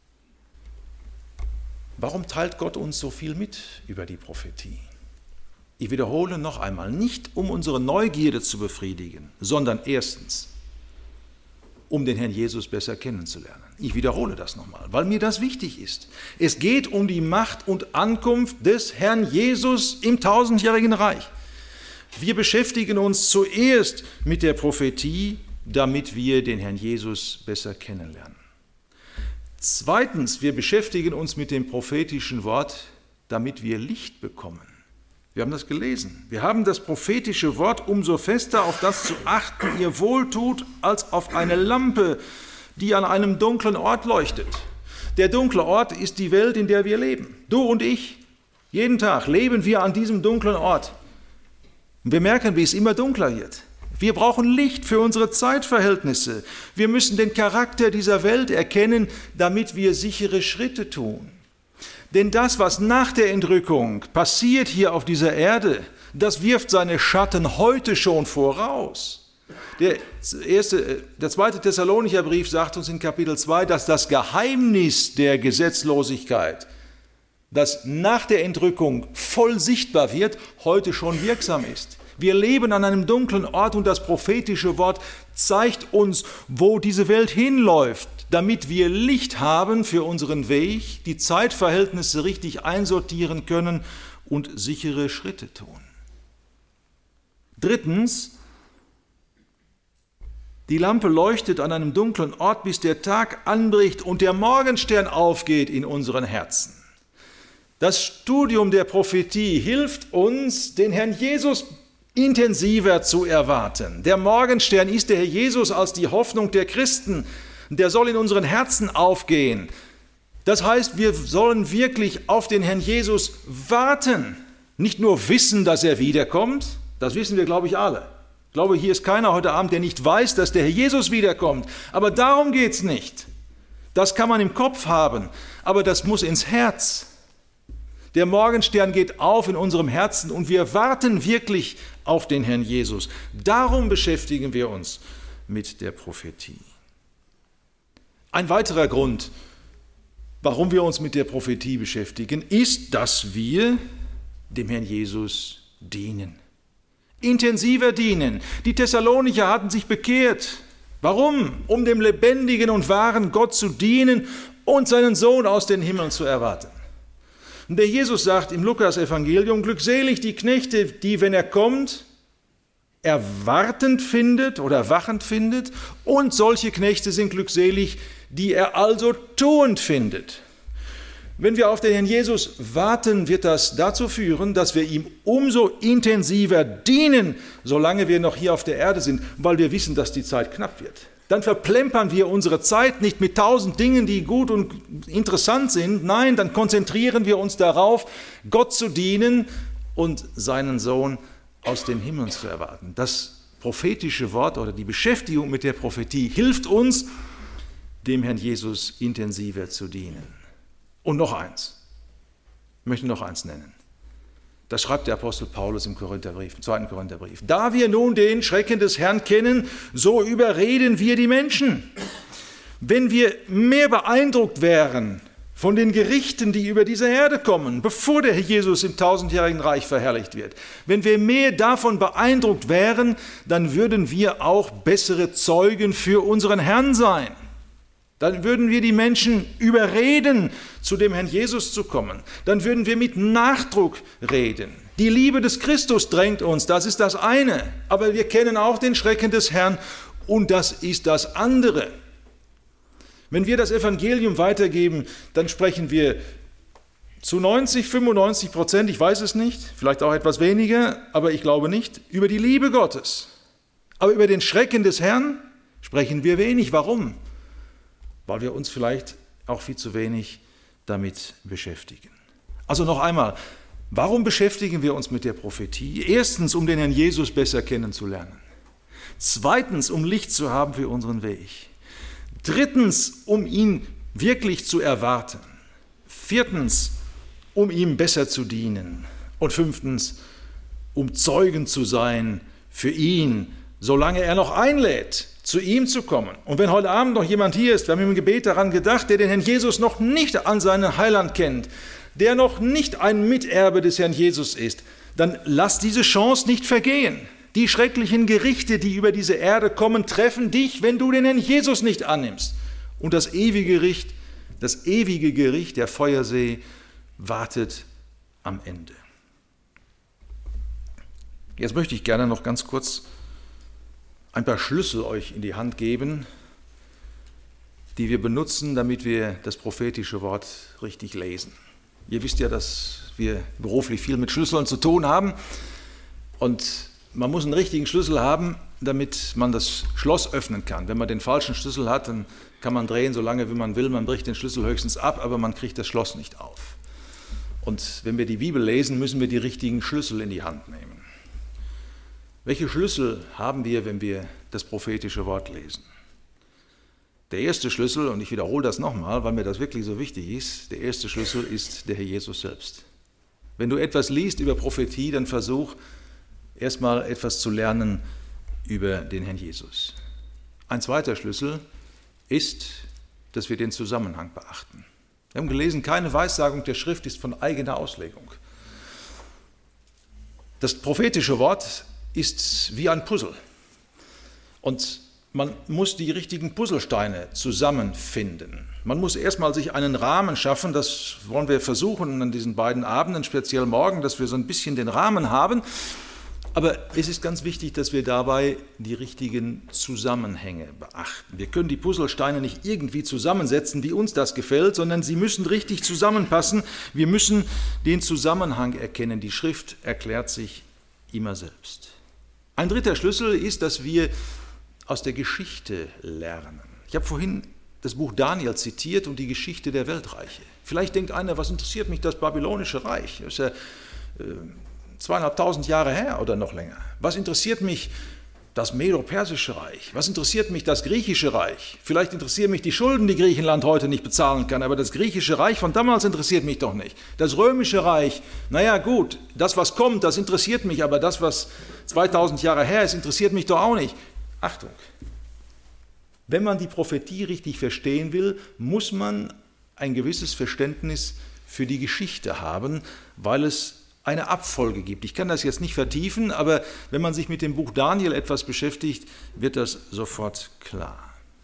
Speaker 1: Warum teilt Gott uns so viel mit über die Prophetie? Ich wiederhole noch einmal, nicht um unsere Neugierde zu befriedigen, sondern erstens, um den Herrn Jesus besser kennenzulernen. Ich wiederhole das nochmal, weil mir das wichtig ist. Es geht um die Macht und Ankunft des Herrn Jesus im tausendjährigen Reich. Wir beschäftigen uns zuerst mit der Prophetie, damit wir den Herrn Jesus besser kennenlernen. Zweitens, wir beschäftigen uns mit dem prophetischen Wort, damit wir Licht bekommen. Wir haben das gelesen. Wir haben das prophetische Wort umso fester auf das zu achten, ihr wohltut, als auf eine Lampe, die an einem dunklen Ort leuchtet. Der dunkle Ort ist die Welt, in der wir leben. Du und ich, jeden Tag leben wir an diesem dunklen Ort. Und wir merken, wie es immer dunkler wird. Wir brauchen Licht für unsere Zeitverhältnisse. Wir müssen den Charakter dieser Welt erkennen, damit wir sichere Schritte tun. Denn das, was nach der Entrückung passiert hier auf dieser Erde, das wirft seine Schatten heute schon voraus. Der 2. Thessalonicher Brief sagt uns in Kapitel 2, dass das Geheimnis der Gesetzlosigkeit, das nach der Entrückung voll sichtbar wird, heute schon wirksam ist. Wir leben an einem dunklen Ort und das prophetische Wort zeigt uns, wo diese Welt hinläuft, damit wir Licht haben für unseren Weg, die Zeitverhältnisse richtig einsortieren können und sichere Schritte tun. Drittens, die Lampe leuchtet an einem dunklen Ort, bis der Tag anbricht und der Morgenstern aufgeht in unseren Herzen. Das Studium der Prophetie hilft uns, den Herrn Jesus intensiver zu erwarten. Der Morgenstern ist der Herr Jesus als die Hoffnung der Christen. Der soll in unseren Herzen aufgehen. Das heißt, wir sollen wirklich auf den Herrn Jesus warten. Nicht nur wissen, dass er wiederkommt, das wissen wir, glaube ich, alle. Ich glaube, hier ist keiner heute Abend, der nicht weiß, dass der Herr Jesus wiederkommt. Aber darum geht es nicht. Das kann man im Kopf haben, aber das muss ins Herz. Der Morgenstern geht auf in unserem Herzen und wir warten wirklich auf den Herrn Jesus. Darum beschäftigen wir uns mit der Prophetie. Ein weiterer Grund, warum wir uns mit der Prophetie beschäftigen, ist, dass wir dem Herrn Jesus dienen. Intensiver dienen. Die Thessalonicher hatten sich bekehrt. Warum? Um dem lebendigen und wahren Gott zu dienen und seinen Sohn aus den Himmeln zu erwarten. Und der Jesus sagt im Lukas-Evangelium, glückselig die Knechte, die, wenn er kommt, erwartend findet oder wachend findet, und solche Knechte sind glückselig, die er also tuend findet. Wenn wir auf den Herrn Jesus warten, wird das dazu führen, dass wir ihm umso intensiver dienen, solange wir noch hier auf der Erde sind, weil wir wissen, dass die Zeit knapp wird. Dann verplempern wir unsere Zeit nicht mit 1000 Dingen, die gut und interessant sind. Nein, dann konzentrieren wir uns darauf, Gott zu dienen und seinen Sohn aus den Himmeln zu erwarten. Das prophetische Wort oder die Beschäftigung mit der Prophetie hilft uns, dem Herrn Jesus intensiver zu dienen. Und noch eins, ich möchte noch eins nennen. Das schreibt der Apostel Paulus im Korintherbrief, im 2. Korintherbrief. Da wir nun den Schrecken des Herrn kennen, so überreden wir die Menschen. Wenn wir mehr beeindruckt wären von den Gerichten, die über diese Erde kommen, bevor der Herr Jesus im 1000-jährigen Reich verherrlicht wird, wenn wir mehr davon beeindruckt wären, dann würden wir auch bessere Zeugen für unseren Herrn sein. Dann würden wir die Menschen überreden, zu dem Herrn Jesus zu kommen. Dann würden wir mit Nachdruck reden. Die Liebe des Christus drängt uns, das ist das eine. Aber wir kennen auch den Schrecken des Herrn und das ist das andere. Wenn wir das Evangelium weitergeben, dann sprechen wir zu 95%, ich weiß es nicht, vielleicht auch etwas weniger, aber ich glaube nicht, über die Liebe Gottes. Aber über den Schrecken des Herrn sprechen wir wenig. Warum? Weil wir uns vielleicht auch viel zu wenig damit beschäftigen. Also noch einmal, warum beschäftigen wir uns mit der Prophetie? Erstens, um den Herrn Jesus besser kennenzulernen. Zweitens, um Licht zu haben für unseren Weg. Drittens, um ihn wirklich zu erwarten. Viertens, um ihm besser zu dienen. Und fünftens, um Zeugen zu sein für ihn, solange er noch einlädt, zu ihm zu kommen. Und wenn heute Abend noch jemand hier ist, wir haben im Gebet daran gedacht, der den Herrn Jesus noch nicht an seinen Heiland kennt, der noch nicht ein Miterbe des Herrn Jesus ist, dann lass diese Chance nicht vergehen. Die schrecklichen Gerichte, die über diese Erde kommen, treffen dich, wenn du den Herrn Jesus nicht annimmst. Und das ewige Gericht, der Feuersee, wartet am Ende. Jetzt möchte ich gerne noch ganz kurz ein paar Schlüssel euch in die Hand geben, die wir benutzen, damit wir das prophetische Wort richtig lesen. Ihr wisst ja, dass wir beruflich viel mit Schlüsseln zu tun haben und man muss einen richtigen Schlüssel haben, damit man das Schloss öffnen kann. Wenn man den falschen Schlüssel hat, dann kann man drehen, so lange wie man will. Man bricht den Schlüssel höchstens ab, aber man kriegt das Schloss nicht auf. Und wenn wir die Bibel lesen, müssen wir die richtigen Schlüssel in die Hand nehmen. Welche Schlüssel haben wir, wenn wir das prophetische Wort lesen? Der erste Schlüssel, und ich wiederhole das nochmal, weil mir das wirklich so wichtig ist, der erste Schlüssel ist der Herr Jesus selbst. Wenn du etwas liest über Prophetie, dann versuch erstmal etwas zu lernen über den Herrn Jesus. Ein zweiter Schlüssel ist, dass wir den Zusammenhang beachten. Wir haben gelesen, keine Weissagung der Schrift ist von eigener Auslegung. Das prophetische Wort ist wie ein Puzzle. Und man muss die richtigen Puzzlesteine zusammenfinden. Man muss erstmal sich einen Rahmen schaffen, das wollen wir versuchen an diesen beiden Abenden, speziell morgen, dass wir so ein bisschen den Rahmen haben. Aber es ist ganz wichtig, dass wir dabei die richtigen Zusammenhänge beachten. Wir können die Puzzlesteine nicht irgendwie zusammensetzen, wie uns das gefällt, sondern sie müssen richtig zusammenpassen. Wir müssen den Zusammenhang erkennen. Die Schrift erklärt sich immer selbst. Ein dritter Schlüssel ist, dass wir aus der Geschichte lernen. Ich habe vorhin das Buch Daniel zitiert und die Geschichte der Weltreiche. Vielleicht denkt einer, was interessiert mich das babylonische Reich? Das ist ja 2500 Jahre her oder noch länger. Was interessiert mich das Medo-Persische Reich? Was interessiert mich das Griechische Reich? Vielleicht interessieren mich die Schulden, die Griechenland heute nicht bezahlen kann, aber das Griechische Reich von damals interessiert mich doch nicht. Das Römische Reich, naja gut, das was kommt, das interessiert mich, aber das was 2000 Jahre her ist, interessiert mich doch auch nicht. Achtung, wenn man die Prophetie richtig verstehen will, muss man ein gewisses Verständnis für die Geschichte haben, weil es eine Abfolge gibt. Ich kann das jetzt nicht vertiefen, aber wenn man sich mit dem Buch Daniel etwas beschäftigt, wird das sofort klar.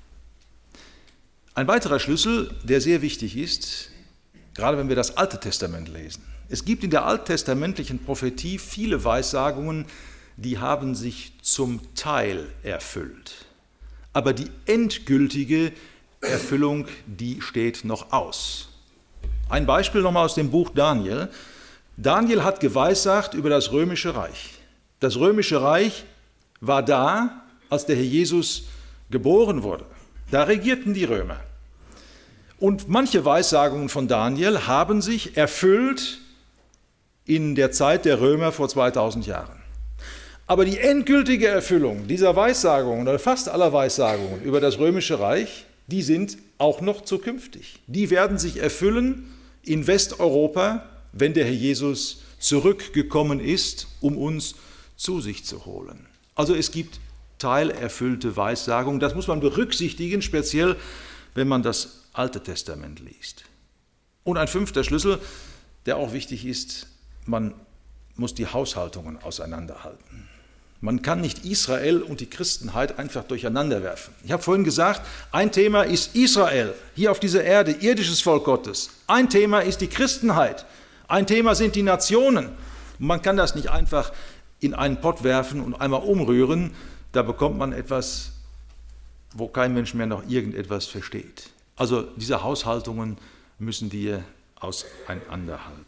Speaker 1: Ein weiterer Schlüssel, der sehr wichtig ist, gerade wenn wir das Alte Testament lesen. Es gibt in der alttestamentlichen Prophetie viele Weissagungen, die haben sich zum Teil erfüllt. Aber die endgültige Erfüllung, die steht noch aus. Ein Beispiel nochmal aus dem Buch Daniel. Daniel hat geweissagt über das Römische Reich. Das Römische Reich war da, als der Herr Jesus geboren wurde. Da regierten die Römer. Und manche Weissagungen von Daniel haben sich erfüllt in der Zeit der Römer vor 2000 Jahren. Aber die endgültige Erfüllung dieser Weissagungen oder fast aller Weissagungen über das Römische Reich, die sind auch noch zukünftig. Die werden sich erfüllen in Westeuropa, wenn der Herr Jesus zurückgekommen ist, um uns zu sich zu holen. Also es gibt teilerfüllte Weissagungen, das muss man berücksichtigen, speziell wenn man das Alte Testament liest. Und ein fünfter Schlüssel, der auch wichtig ist, man muss die Haushaltungen auseinanderhalten. Man kann nicht Israel und die Christenheit einfach durcheinander werfen. Ich habe vorhin gesagt, ein Thema ist Israel, hier auf dieser Erde, irdisches Volk Gottes. Ein Thema ist die Christenheit. Ein Thema sind die Nationen. Man kann das nicht einfach in einen Pott werfen und einmal umrühren. Da bekommt man etwas, wo kein Mensch mehr noch irgendetwas versteht. Also diese Haushaltungen müssen wir auseinanderhalten.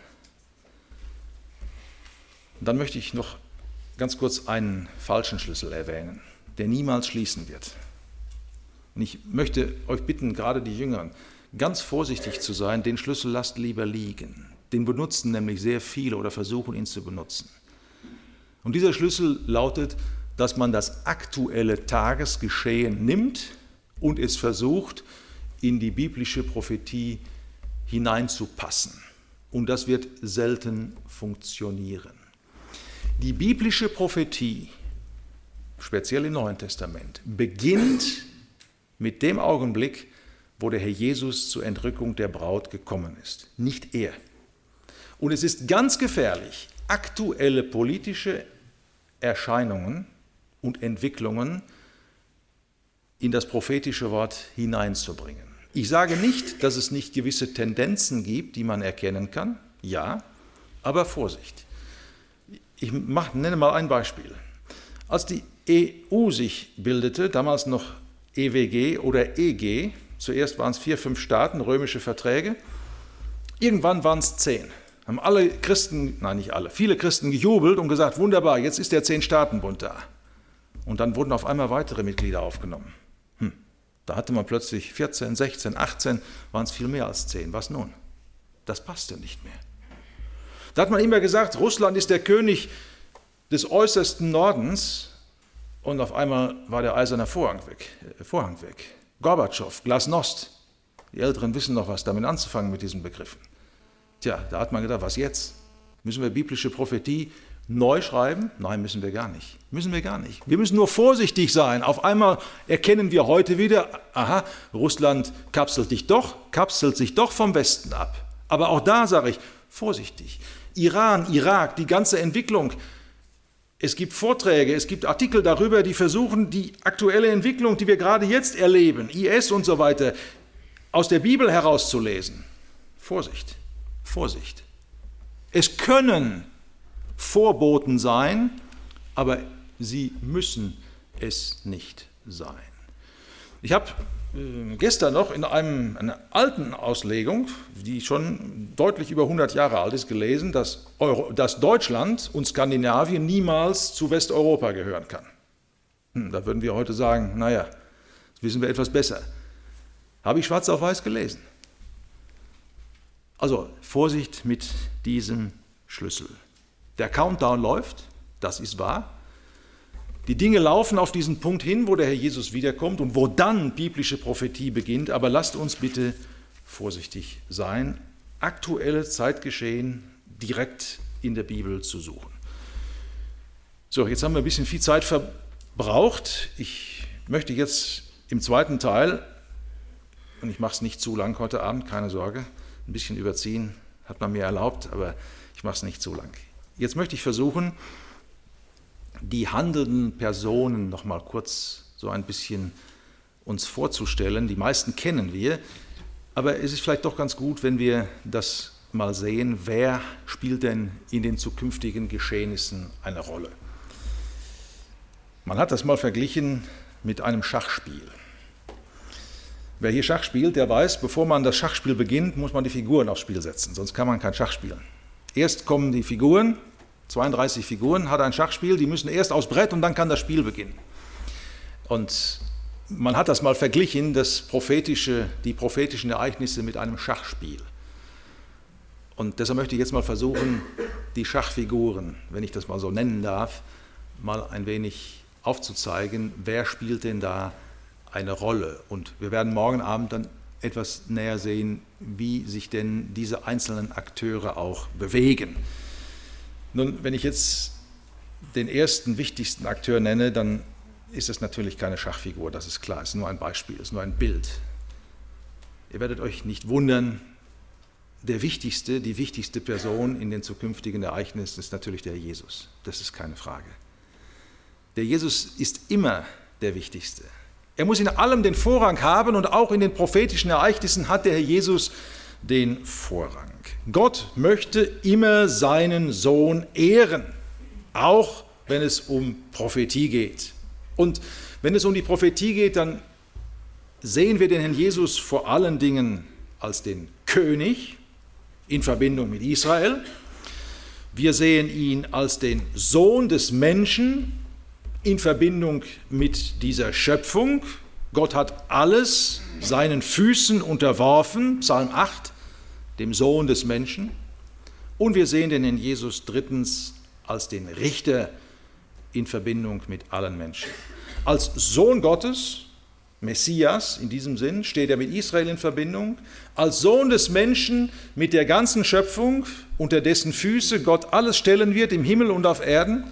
Speaker 1: Und dann möchte ich noch ganz kurz einen falschen Schlüssel erwähnen, der niemals schließen wird. Und ich möchte euch bitten, gerade die Jüngeren, ganz vorsichtig zu sein, den Schlüssel lasst lieber liegen. Den benutzen nämlich sehr viele oder versuchen ihn zu benutzen. Und dieser Schlüssel lautet, dass man das aktuelle Tagesgeschehen nimmt und es versucht, in die biblische Prophetie hineinzupassen. Und das wird selten funktionieren. Die biblische Prophetie, speziell im Neuen Testament, beginnt mit dem Augenblick, wo der Herr Jesus zur Entrückung der Braut gekommen ist, nicht er. Und es ist ganz gefährlich, aktuelle politische Erscheinungen und Entwicklungen in das prophetische Wort hineinzubringen. Ich sage nicht, dass es nicht gewisse Tendenzen gibt, die man erkennen kann, ja, aber Vorsicht. Ich nenne mal ein Beispiel. Als die EU sich bildete, damals noch EWG oder EG, zuerst waren es 4, 5 Staaten, römische Verträge, irgendwann waren es 10. Haben alle Christen, nein nicht alle, viele Christen gejubelt und gesagt, wunderbar, jetzt ist der 10-Staaten-Bund da. Und dann wurden auf einmal weitere Mitglieder aufgenommen. Da hatte man plötzlich 14, 16, 18, waren es viel mehr als 10. Was nun? Das passte nicht mehr. Da hat man immer gesagt, Russland ist der König des äußersten Nordens und auf einmal war der eiserne Vorhang weg. Gorbatschow, Glasnost. Die Älteren wissen noch, was damit anzufangen mit diesen Begriffen. Tja, da hat man gedacht, was jetzt? Müssen wir biblische Prophetie neu schreiben? Nein, müssen wir gar nicht. Wir müssen nur vorsichtig sein. Auf einmal erkennen wir heute wieder, aha, Russland kapselt sich doch vom Westen ab. Aber auch da sage ich, vorsichtig. Iran, Irak, die ganze Entwicklung, Es gibt Vorträge, es gibt Artikel darüber, die versuchen, die aktuelle Entwicklung, die wir gerade jetzt erleben, IS und so weiter, aus der Bibel herauszulesen. Vorsicht, Vorsicht. Es können Vorboten sein, aber sie müssen es nicht sein. Ich habe gestern noch in einer alten Auslegung, die schon deutlich über 100 Jahre alt ist, gelesen, dass Deutschland und Skandinavien niemals zu Westeuropa gehören kann. Da würden wir heute sagen, naja, das wissen wir etwas besser. Habe ich schwarz auf weiß gelesen. Also Vorsicht mit diesem Schlüssel. Der Countdown läuft, das ist wahr. Die Dinge laufen auf diesen Punkt hin, wo der Herr Jesus wiederkommt und wo dann biblische Prophetie beginnt. Aber lasst uns bitte vorsichtig sein, aktuelle Zeitgeschehen direkt in der Bibel zu suchen. So, jetzt haben wir ein bisschen viel Zeit verbraucht. Ich möchte jetzt im zweiten Teil, und ich mache es nicht zu lang heute Abend, keine Sorge, ein bisschen überziehen, hat man mir erlaubt, aber ich mache es nicht zu lang. Jetzt möchte ich versuchen, die handelnden Personen noch mal kurz so ein bisschen uns vorzustellen. Die meisten kennen wir, aber es ist vielleicht doch ganz gut, wenn wir das mal sehen, wer spielt denn in den zukünftigen Geschehnissen eine Rolle. Man hat das mal verglichen mit einem Schachspiel. Wer hier Schach spielt, der weiß, bevor man das Schachspiel beginnt, muss man die Figuren aufs Spiel setzen, sonst kann man kein Schach spielen. Erst kommen die Figuren, 32 Figuren hat ein Schachspiel, die müssen erst aufs Brett und dann kann das Spiel beginnen. Und man hat das mal verglichen, die prophetischen Ereignisse mit einem Schachspiel. Und deshalb möchte ich jetzt mal versuchen, die Schachfiguren, wenn ich das mal so nennen darf, mal ein wenig aufzuzeigen, wer spielt denn da eine Rolle. Und wir werden morgen Abend dann etwas näher sehen, wie sich denn diese einzelnen Akteure auch bewegen. Nun, wenn ich jetzt den ersten wichtigsten Akteur nenne, dann ist es natürlich keine Schachfigur, das ist klar, es ist nur ein Beispiel, es ist nur ein Bild. Ihr werdet euch nicht wundern, die wichtigste Person in den zukünftigen Ereignissen ist natürlich der Jesus, das ist keine Frage. Der Jesus ist immer der Wichtigste. Er muss in allem den Vorrang haben und auch in den prophetischen Ereignissen hat der Herr Jesus den Vorrang. Gott möchte immer seinen Sohn ehren, auch wenn es um Prophetie geht. Und wenn es um die Prophetie geht, dann sehen wir den Herrn Jesus vor allen Dingen als den König in Verbindung mit Israel. Wir sehen ihn als den Sohn des Menschen in Verbindung mit dieser Schöpfung. Gott hat alles seinen Füßen unterworfen, Psalm 8, dem Sohn des Menschen. Und wir sehen den in Jesus drittens als den Richter in Verbindung mit allen Menschen. Als Sohn Gottes, Messias in diesem Sinn, steht er mit Israel in Verbindung. Als Sohn des Menschen mit der ganzen Schöpfung, unter dessen Füße Gott alles stellen wird, im Himmel und auf Erden.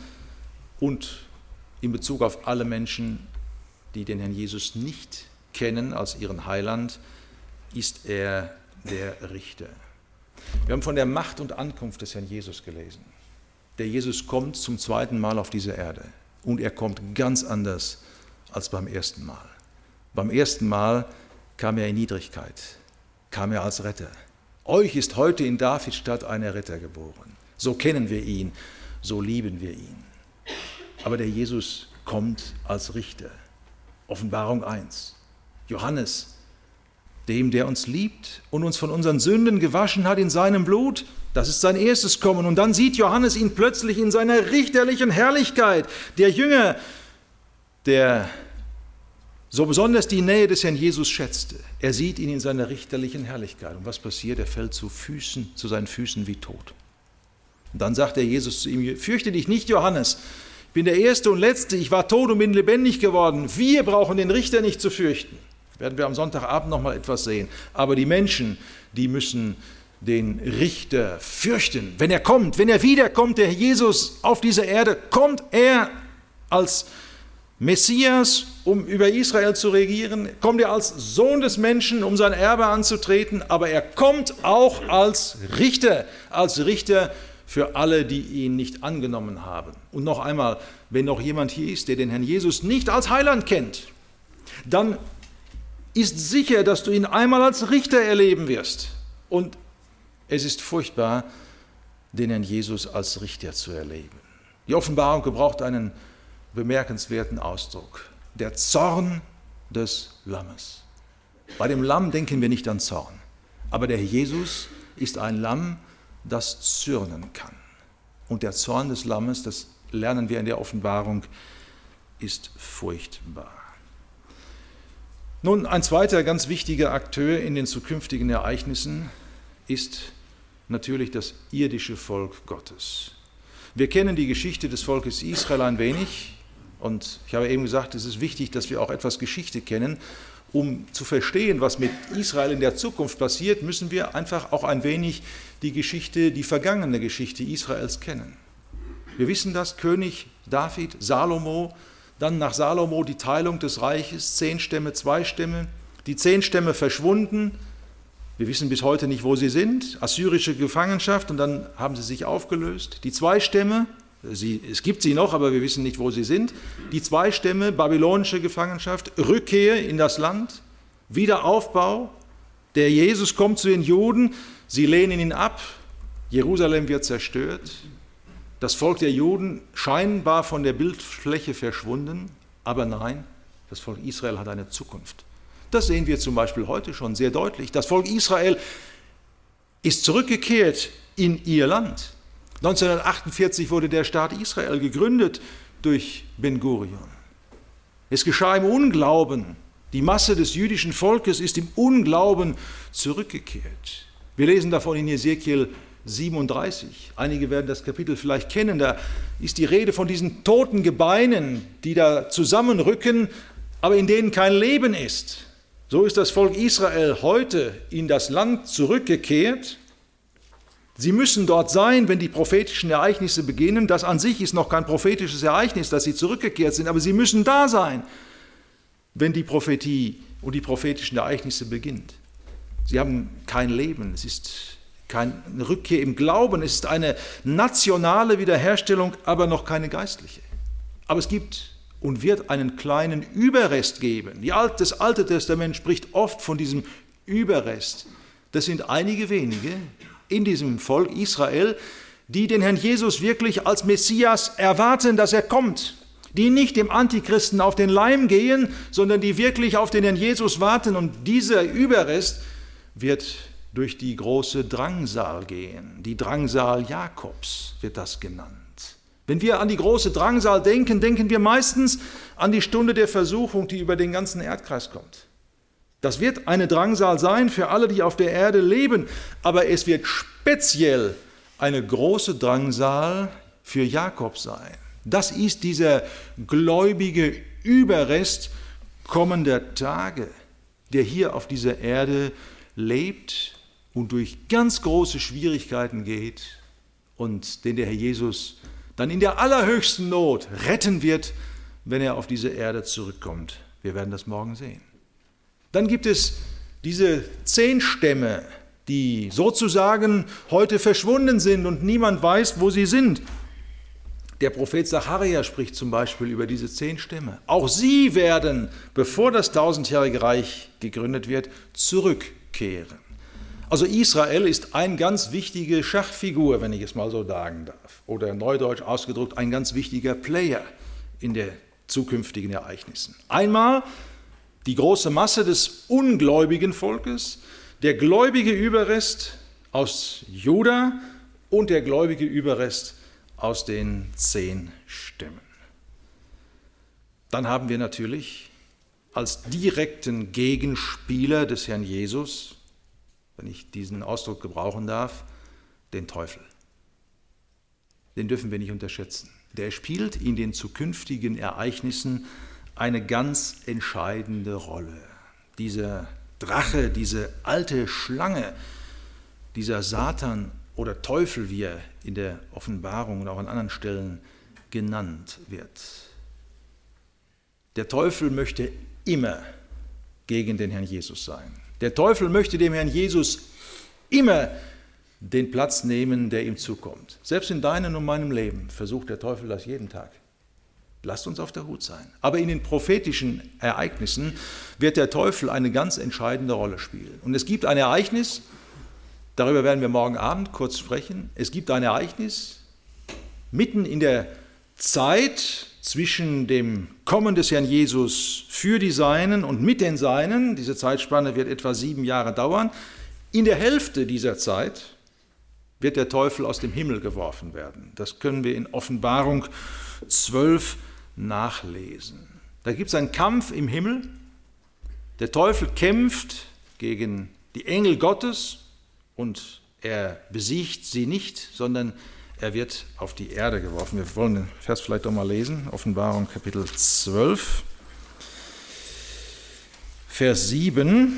Speaker 1: Und in Bezug auf alle Menschen, die den Herrn Jesus nicht kennen als ihren Heiland, ist er der Richter. Wir haben von der Macht und Ankunft des Herrn Jesus gelesen. Der Jesus kommt zum zweiten Mal auf diese Erde und er kommt ganz anders als beim ersten Mal. Beim ersten Mal kam er in Niedrigkeit, kam er als Retter. Euch ist heute in Davidstadt ein Retter geboren. So kennen wir ihn, so lieben wir ihn. Aber der Jesus kommt als Richter. Offenbarung 1. Johannes, dem, der uns liebt und uns von unseren Sünden gewaschen hat in seinem Blut, das ist sein erstes Kommen. Und dann sieht Johannes ihn plötzlich in seiner richterlichen Herrlichkeit. Der Jünger, der so besonders die Nähe des Herrn Jesus schätzte, er sieht ihn in seiner richterlichen Herrlichkeit. Und was passiert? Er fällt zu seinen Füßen wie tot. Und dann sagt der Jesus zu ihm, fürchte dich nicht, Johannes, ich bin der Erste und Letzte, ich war tot und bin lebendig geworden. Wir brauchen den Richter nicht zu fürchten. Werden wir am Sonntagabend noch mal etwas sehen. Aber die Menschen, die müssen den Richter fürchten. Wenn er kommt, wenn er wiederkommt, der Jesus auf diese Erde, kommt er als Messias, um über Israel zu regieren, kommt er als Sohn des Menschen, um sein Erbe anzutreten, aber er kommt auch als Richter für alle, die ihn nicht angenommen haben. Und noch einmal, wenn noch jemand hier ist, der den Herrn Jesus nicht als Heiland kennt, dann ist sicher, dass du ihn einmal als Richter erleben wirst. Und es ist furchtbar, den Herrn Jesus als Richter zu erleben. Die Offenbarung gebraucht einen bemerkenswerten Ausdruck. Der Zorn des Lammes. Bei dem Lamm denken wir nicht an Zorn. Aber der Herr Jesus ist ein Lamm, das zürnen kann. Und der Zorn des Lammes, das lernen wir in der Offenbarung, ist furchtbar. Nun, ein zweiter ganz wichtiger Akteur in den zukünftigen Ereignissen ist natürlich das irdische Volk Gottes. Wir kennen die Geschichte des Volkes Israel ein wenig und ich habe eben gesagt, es ist wichtig, dass wir auch etwas Geschichte kennen. Um zu verstehen, was mit Israel in der Zukunft passiert, müssen wir einfach auch ein wenig die vergangene Geschichte Israels kennen. Wir wissen, dass König David, Salomo, dann nach Salomo die Teilung des Reiches, 10 Stämme, 2 Stämme, die 10 Stämme verschwunden. Wir wissen bis heute nicht, wo sie sind, assyrische Gefangenschaft und dann haben sie sich aufgelöst. Die 2 Stämme, es gibt sie noch, aber wir wissen nicht, wo sie sind. Die 2 Stämme, babylonische Gefangenschaft, Rückkehr in das Land, Wiederaufbau. Der Jesus kommt zu den Juden, sie lehnen ihn ab, Jerusalem wird zerstört. Das Volk der Juden scheinbar von der Bildfläche verschwunden, aber nein, das Volk Israel hat eine Zukunft. Das sehen wir zum Beispiel heute schon sehr deutlich. Das Volk Israel ist zurückgekehrt in ihr Land. 1948 wurde der Staat Israel gegründet durch Ben-Gurion. Es geschah im Unglauben. Die Masse des jüdischen Volkes ist im Unglauben zurückgekehrt. Wir lesen davon in Hesekiel 37. Einige werden das Kapitel vielleicht kennen. Da ist die Rede von diesen toten Gebeinen, die da zusammenrücken, aber in denen kein Leben ist. So ist das Volk Israel heute in das Land zurückgekehrt. Sie müssen dort sein, wenn die prophetischen Ereignisse beginnen. Das an sich ist noch kein prophetisches Ereignis, dass sie zurückgekehrt sind, aber sie müssen da sein, wenn die Prophetie und die prophetischen Ereignisse beginnen. Sie haben kein Leben, es ist keine Rückkehr im Glauben, es ist eine nationale Wiederherstellung, aber noch keine geistliche. Aber es gibt und wird einen kleinen Überrest geben. Das Alte Testament spricht oft von diesem Überrest. Das sind einige wenige in diesem Volk Israel, die den Herrn Jesus wirklich als Messias erwarten, dass er kommt, die nicht dem Antichristen auf den Leim gehen, sondern die wirklich auf den Herrn Jesus warten. Und dieser Überrest wird durch die große Drangsal gehen. Die Drangsal Jakobs wird das genannt. Wenn wir an die große Drangsal denken, denken wir meistens an die Stunde der Versuchung, die über den ganzen Erdkreis kommt. Das wird eine Drangsal sein für alle, die auf der Erde leben, aber es wird speziell eine große Drangsal für Jakob sein. Das ist dieser gläubige Überrest kommender Tage, der hier auf dieser Erde lebt und durch ganz große Schwierigkeiten geht und den der Herr Jesus dann in der allerhöchsten Not retten wird, wenn er auf diese Erde zurückkommt. Wir werden das morgen sehen. Dann gibt es diese 10 Stämme, die sozusagen heute verschwunden sind und niemand weiß, wo sie sind. Der Prophet Sacharja spricht zum Beispiel über diese 10 Stämme. Auch sie werden, bevor das 1000-jährige Reich gegründet wird, zurückkehren. Also Israel ist eine ganz wichtige Schachfigur, wenn ich es mal so sagen darf. Oder neudeutsch ausgedrückt, ein ganz wichtiger Player in den zukünftigen Ereignissen. Einmal die große Masse des ungläubigen Volkes, der gläubige Überrest aus Juda und der gläubige Überrest aus den 10 Stämmen. Dann haben wir natürlich als direkten Gegenspieler des Herrn Jesus, wenn ich diesen Ausdruck gebrauchen darf, den Teufel. Den dürfen wir nicht unterschätzen. Der spielt in den zukünftigen Ereignissen eine ganz entscheidende Rolle. Dieser Drache, diese alte Schlange, dieser Satan oder Teufel, wie er in der Offenbarung und auch an anderen Stellen genannt wird. Der Teufel möchte immer gegen den Herrn Jesus sein. Der Teufel möchte dem Herrn Jesus immer den Platz nehmen, der ihm zukommt. Selbst in deinem und meinem Leben versucht der Teufel das jeden Tag. Lasst uns auf der Hut sein. Aber in den prophetischen Ereignissen wird der Teufel eine ganz entscheidende Rolle spielen. Und es gibt ein Ereignis, darüber werden wir morgen Abend kurz sprechen. Es gibt ein Ereignis mitten in der Zeit zwischen dem Kommen des Herrn Jesus für die Seinen und mit den Seinen. Diese Zeitspanne wird etwa 7 Jahre dauern. In der Hälfte dieser Zeit wird der Teufel aus dem Himmel geworfen werden. Das können wir in Offenbarung 12 nachlesen. Da gibt es einen Kampf im Himmel. Der Teufel kämpft gegen die Engel Gottes und er besiegt sie nicht, sondern er wird auf die Erde geworfen. Wir wollen den Vers vielleicht doch mal lesen. Offenbarung Kapitel 12, Vers 7.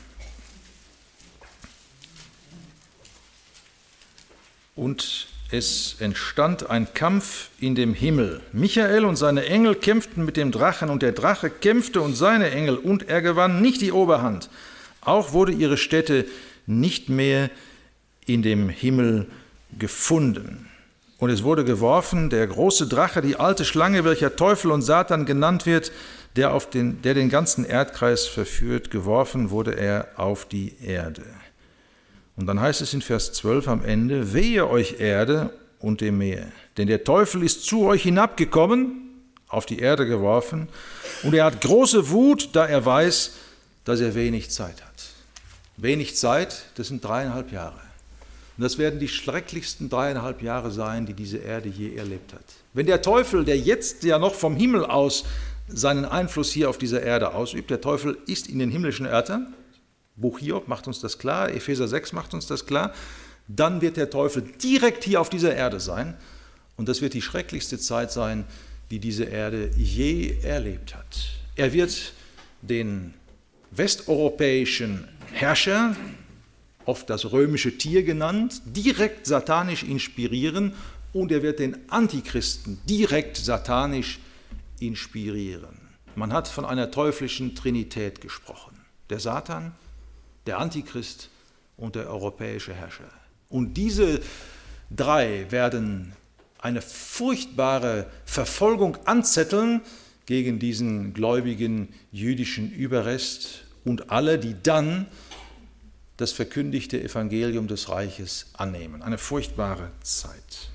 Speaker 1: Und es entstand ein Kampf in dem Himmel. Michael und seine Engel kämpften mit dem Drachen und der Drache kämpfte und seine Engel und er gewann nicht die Oberhand. Auch wurde ihre Stätte nicht mehr in dem Himmel gefunden. Und es wurde geworfen, der große Drache, die alte Schlange, welcher Teufel und Satan genannt wird, der den ganzen Erdkreis verführt, geworfen wurde er auf die Erde. Und dann heißt es in Vers 12 am Ende, wehe euch Erde und dem Meer, denn der Teufel ist zu euch hinabgekommen, auf die Erde geworfen, und er hat große Wut, da er weiß, dass er wenig Zeit hat. Wenig Zeit, das sind 3,5 Jahre. Und das werden die schrecklichsten 3,5 Jahre sein, die diese Erde je erlebt hat. Wenn der Teufel, der jetzt ja noch vom Himmel aus seinen Einfluss hier auf dieser Erde ausübt, der Teufel ist in den himmlischen Örtern, Buch Hiob macht uns das klar, Epheser 6 macht uns das klar, dann wird der Teufel direkt hier auf dieser Erde sein und das wird die schrecklichste Zeit sein, die diese Erde je erlebt hat. Er wird den westeuropäischen Herrscher, oft das römische Tier genannt, direkt satanisch inspirieren und er wird den Antichristen direkt satanisch inspirieren. Man hat von einer teuflischen Trinität gesprochen. Der Satan, der Antichrist und der europäische Herrscher. Und diese 3 werden eine furchtbare Verfolgung anzetteln gegen diesen gläubigen jüdischen Überrest und alle, die dann das verkündigte Evangelium des Reiches annehmen. Eine furchtbare Zeit.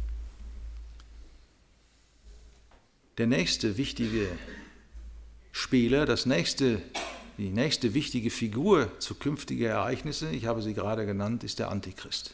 Speaker 1: Der nächste wichtige Spieler, die nächste wichtige Figur zukünftiger Ereignisse, ich habe sie gerade genannt, ist der Antichrist.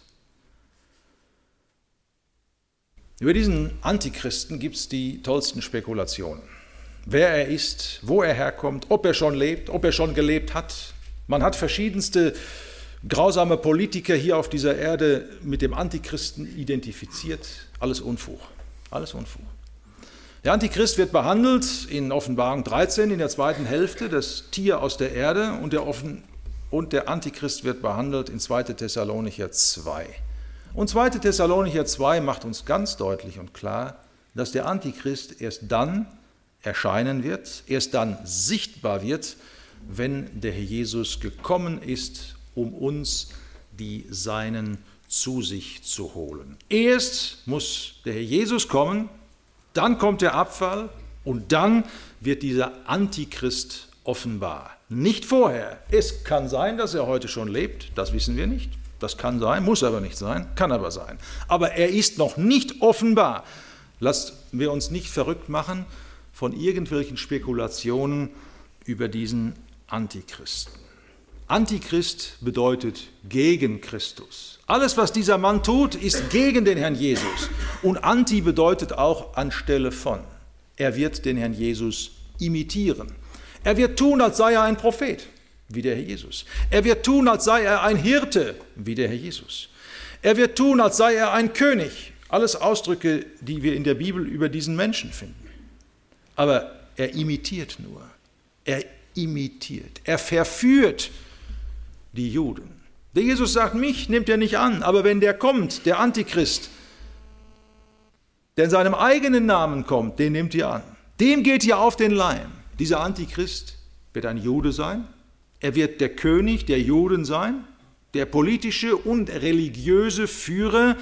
Speaker 1: Über diesen Antichristen gibt es die tollsten Spekulationen. Wer er ist, wo er herkommt, ob er schon lebt, ob er schon gelebt hat. Man hat verschiedenste grausame Politiker hier auf dieser Erde mit dem Antichristen identifiziert. Alles Unfug. Alles Unfug. Der Antichrist wird behandelt in Offenbarung 13, in der zweiten Hälfte, das Tier aus der Erde, und der Antichrist wird behandelt in 2. Thessalonicher 2. Und 2. Thessalonicher 2 macht uns ganz deutlich und klar, dass der Antichrist erst dann erscheinen wird, erst dann sichtbar wird, wenn der Herr Jesus gekommen ist, um uns, die Seinen, zu sich zu holen. Erst muss der Herr Jesus kommen, dann kommt der Abfall und dann wird dieser Antichrist offenbar. Nicht vorher. Es kann sein, dass er heute schon lebt, das wissen wir nicht. Das kann sein, muss aber nicht sein, kann aber sein. Aber er ist noch nicht offenbar. Lasst wir uns nicht verrückt machen von irgendwelchen Spekulationen über diesen Antichristen. Antichrist bedeutet gegen Christus. Alles, was dieser Mann tut, ist gegen den Herrn Jesus. Und Anti bedeutet auch anstelle von. Er wird den Herrn Jesus imitieren. Er wird tun, als sei er ein Prophet, wie der Herr Jesus. Er wird tun, als sei er ein Hirte, wie der Herr Jesus. Er wird tun, als sei er ein König. Alles Ausdrücke, die wir in der Bibel über diesen Menschen finden. Aber er imitiert nur. Er imitiert. Er verführt die Juden. Der Jesus sagt, mich nimmt er nicht an, aber wenn der kommt, der Antichrist, der in seinem eigenen Namen kommt, den nimmt ihr an. Dem geht ihr auf den Leim. Dieser Antichrist wird ein Jude sein. Er wird der König der Juden sein, der politische und religiöse Führer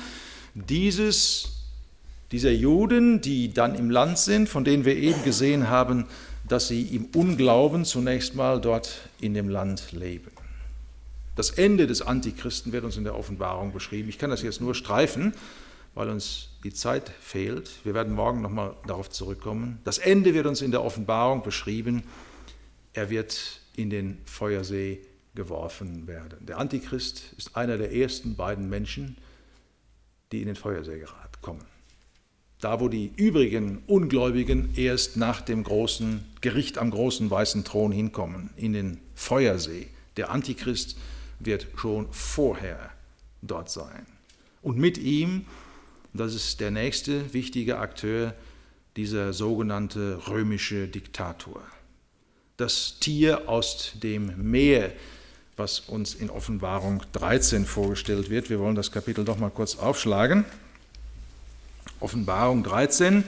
Speaker 1: dieser Juden, die dann im Land sind, von denen wir eben gesehen haben, dass sie im Unglauben zunächst mal dort in dem Land leben. Das Ende des Antichristen wird uns in der Offenbarung beschrieben. Ich kann das jetzt nur streifen, weil uns die Zeit fehlt. Wir werden morgen nochmal darauf zurückkommen. Das Ende wird uns in der Offenbarung beschrieben. Er wird in den Feuersee geworfen werden. Der Antichrist ist einer der ersten beiden Menschen, die in den Feuersee kommen. Da, wo die übrigen Ungläubigen erst nach dem großen Gericht am großen weißen Thron hinkommen, in den Feuersee. Der Antichrist wird schon vorher dort sein. Und mit ihm, das ist der nächste wichtige Akteur, dieser sogenannte römische Diktator. Das Tier aus dem Meer, was uns in Offenbarung 13 vorgestellt wird. Wir wollen das Kapitel doch mal kurz aufschlagen. Offenbarung 13.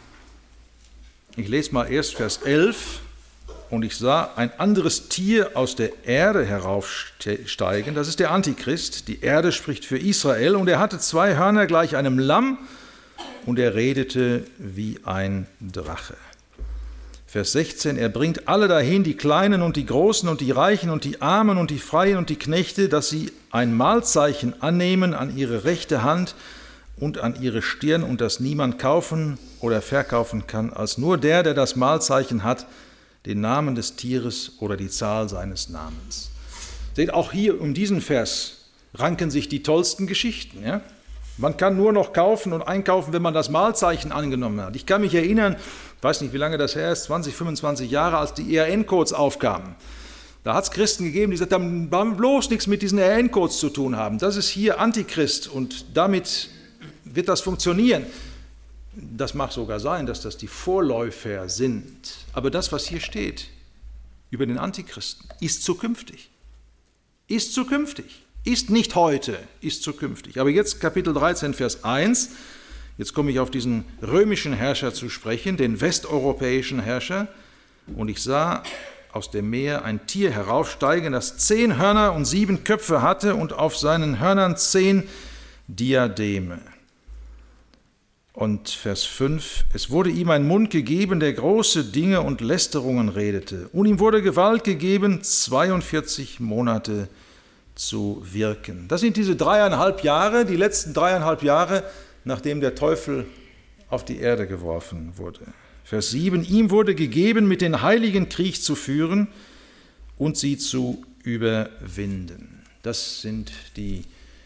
Speaker 1: Ich lese mal erst Vers 11. Und ich sah ein anderes Tier aus der Erde heraufsteigen. Das ist der Antichrist. Die Erde spricht für Israel. Und er hatte 2 Hörner gleich einem Lamm. Und er redete wie ein Drache. Vers 16. Er bringt alle dahin, die Kleinen und die Großen und die Reichen und die Armen und die Freien und die Knechte, dass sie ein Mahlzeichen annehmen an ihre rechte Hand und an ihre Stirn und das niemand kaufen oder verkaufen kann, als nur der, der das Mahlzeichen hat, den Namen des Tieres oder die Zahl seines Namens. Seht, auch hier um diesen Vers ranken sich die tollsten Geschichten. Ja? Man kann nur noch kaufen und einkaufen, wenn man das Mahlzeichen angenommen hat. Ich kann mich erinnern, ich weiß nicht, wie lange das her ist, 20, 25 Jahre, als die ERN-Codes aufkamen. Da hat es Christen gegeben, die gesagt haben, bloß nichts mit diesen ERN-Codes zu tun haben. Das ist hier Antichrist und damit wird das funktionieren. Das mag sogar sein, dass das die Vorläufer sind. Aber das, was hier steht über den Antichristen, ist zukünftig. Ist zukünftig. Ist nicht heute, ist zukünftig. Aber jetzt Kapitel 13, Vers 1. Jetzt komme ich auf diesen römischen Herrscher zu sprechen, den westeuropäischen Herrscher. Und ich sah aus dem Meer ein Tier heraufsteigen, das 10 Hörner und 7 Köpfe hatte und auf seinen Hörnern 10 Diademe. Und Vers 5, es wurde ihm ein Mund gegeben, der große Dinge und Lästerungen redete. Und ihm wurde Gewalt gegeben, 42 Monate zu wirken. Das sind diese 3,5 Jahre, die letzten 3,5 Jahre, nachdem der Teufel auf die Erde geworfen wurde. Vers 7, ihm wurde gegeben, mit den Heiligen Krieg zu führen und sie zu überwinden. Das sind die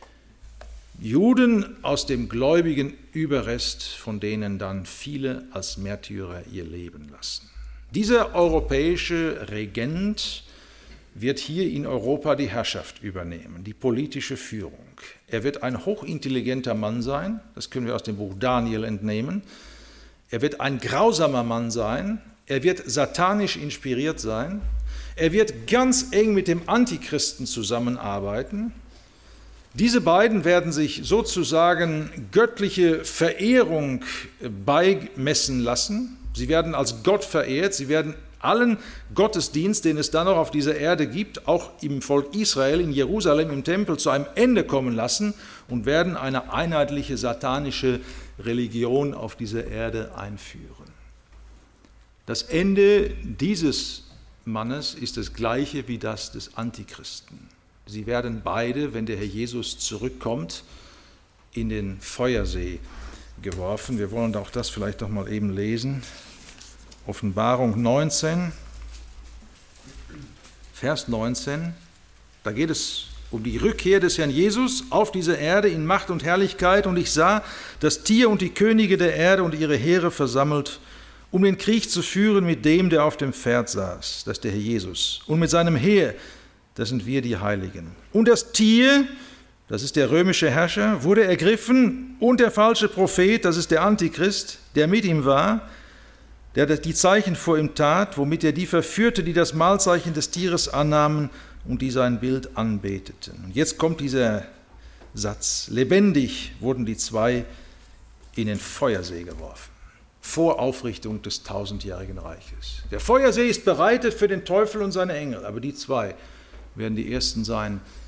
Speaker 1: Juden aus dem gläubigen Überrest, von denen dann viele als Märtyrer ihr Leben lassen. Dieser europäische Regent wird hier in Europa die Herrschaft übernehmen, die politische Führung. Er wird ein hochintelligenter Mann sein, das können wir aus dem Buch Daniel entnehmen. Er wird ein grausamer Mann sein, er wird satanisch inspiriert sein, er wird ganz eng mit dem Antichristen zusammenarbeiten. Diese beiden werden sich sozusagen göttliche Verehrung beimessen lassen. Sie werden als Gott verehrt, sie werden allen Gottesdienst, den es dann noch auf dieser Erde gibt, auch im Volk Israel, in Jerusalem, im Tempel, zu einem Ende kommen lassen und werden eine einheitliche satanische Religion auf dieser Erde einführen. Das Ende dieses Mannes ist das gleiche wie das des Antichristen. Sie werden beide, wenn der Herr Jesus zurückkommt, in den Feuersee geworfen. Wir wollen auch das vielleicht noch mal eben lesen. Offenbarung 19, Vers 19. Da geht es um die Rückkehr des Herrn Jesus auf diese Erde in Macht und Herrlichkeit. Und ich sah das Tier und die Könige der Erde und ihre Heere versammelt, um den Krieg zu führen mit dem, der auf dem Pferd saß, das ist der Herr Jesus, und mit seinem Heer, das sind wir, die Heiligen. Und das Tier, das ist der römische Herrscher, wurde ergriffen, und der falsche Prophet, das ist der Antichrist, der mit ihm war, der die Zeichen vor ihm tat, womit er die verführte, die das Mahlzeichen des Tieres annahmen und die sein Bild anbeteten. Und jetzt kommt dieser Satz: Lebendig wurden die 2 in den Feuersee geworfen, vor Aufrichtung des 1000-jährigen Reiches. Der Feuersee ist bereitet für den Teufel und seine Engel, aber die 2 werden die Ersten sein,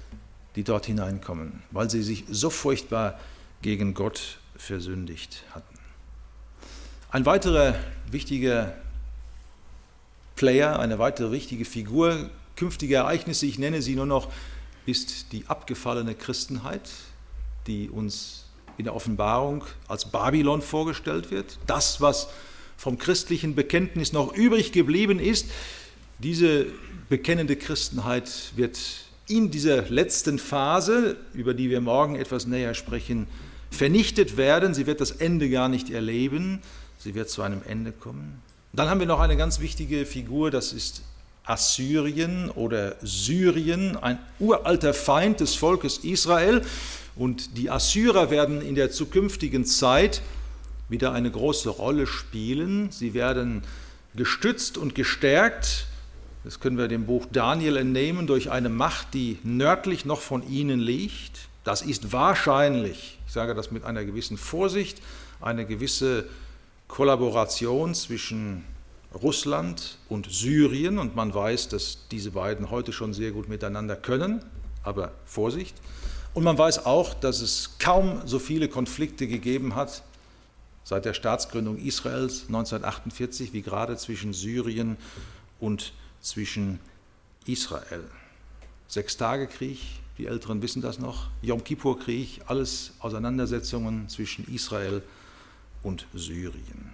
Speaker 1: die dort hineinkommen, weil sie sich so furchtbar gegen Gott versündigt hatten. Ein weiterer wichtiger Player, eine weitere wichtige Figur, künftige Ereignisse, ich nenne sie nur noch, ist die abgefallene Christenheit, die uns in der Offenbarung als Babylon vorgestellt wird. Das, was vom christlichen Bekenntnis noch übrig geblieben ist, diese bekennende Christenheit wird in dieser letzten Phase, über die wir morgen etwas näher sprechen, vernichtet werden. Sie wird das Ende gar nicht erleben. Sie wird zu einem Ende kommen. Dann haben wir noch eine ganz wichtige Figur, das ist Assyrien oder Syrien, ein uralter Feind des Volkes Israel. Und die Assyrer werden in der zukünftigen Zeit wieder eine große Rolle spielen. Sie werden gestützt und gestärkt, das können wir dem Buch Daniel entnehmen, durch eine Macht, die nördlich noch von ihnen liegt. Das ist wahrscheinlich, ich sage das mit einer gewissen Vorsicht, eine gewisse Kollaboration zwischen Russland und Syrien. Und man weiß, dass diese beiden heute schon sehr gut miteinander können, aber Vorsicht. Und man weiß auch, dass es kaum so viele Konflikte gegeben hat seit der Staatsgründung Israels 1948 wie gerade zwischen Syrien und zwischen Israel. Sechstagekrieg, die Älteren wissen das noch, Jom-Kippur-Krieg, alles Auseinandersetzungen zwischen Israel und Syrien.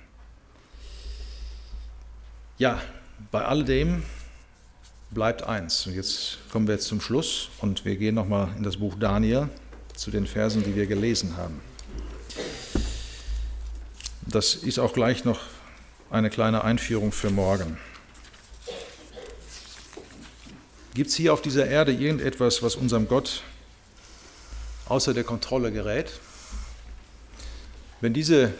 Speaker 1: Ja, bei alledem bleibt eins. Und jetzt kommen wir zum Schluss und wir gehen nochmal in das Buch Daniel zu den Versen, die wir gelesen haben. Das ist auch gleich noch eine kleine Einführung für morgen. Gibt es hier auf dieser Erde irgendetwas, was unserem Gott außer der Kontrolle gerät? Wenn diese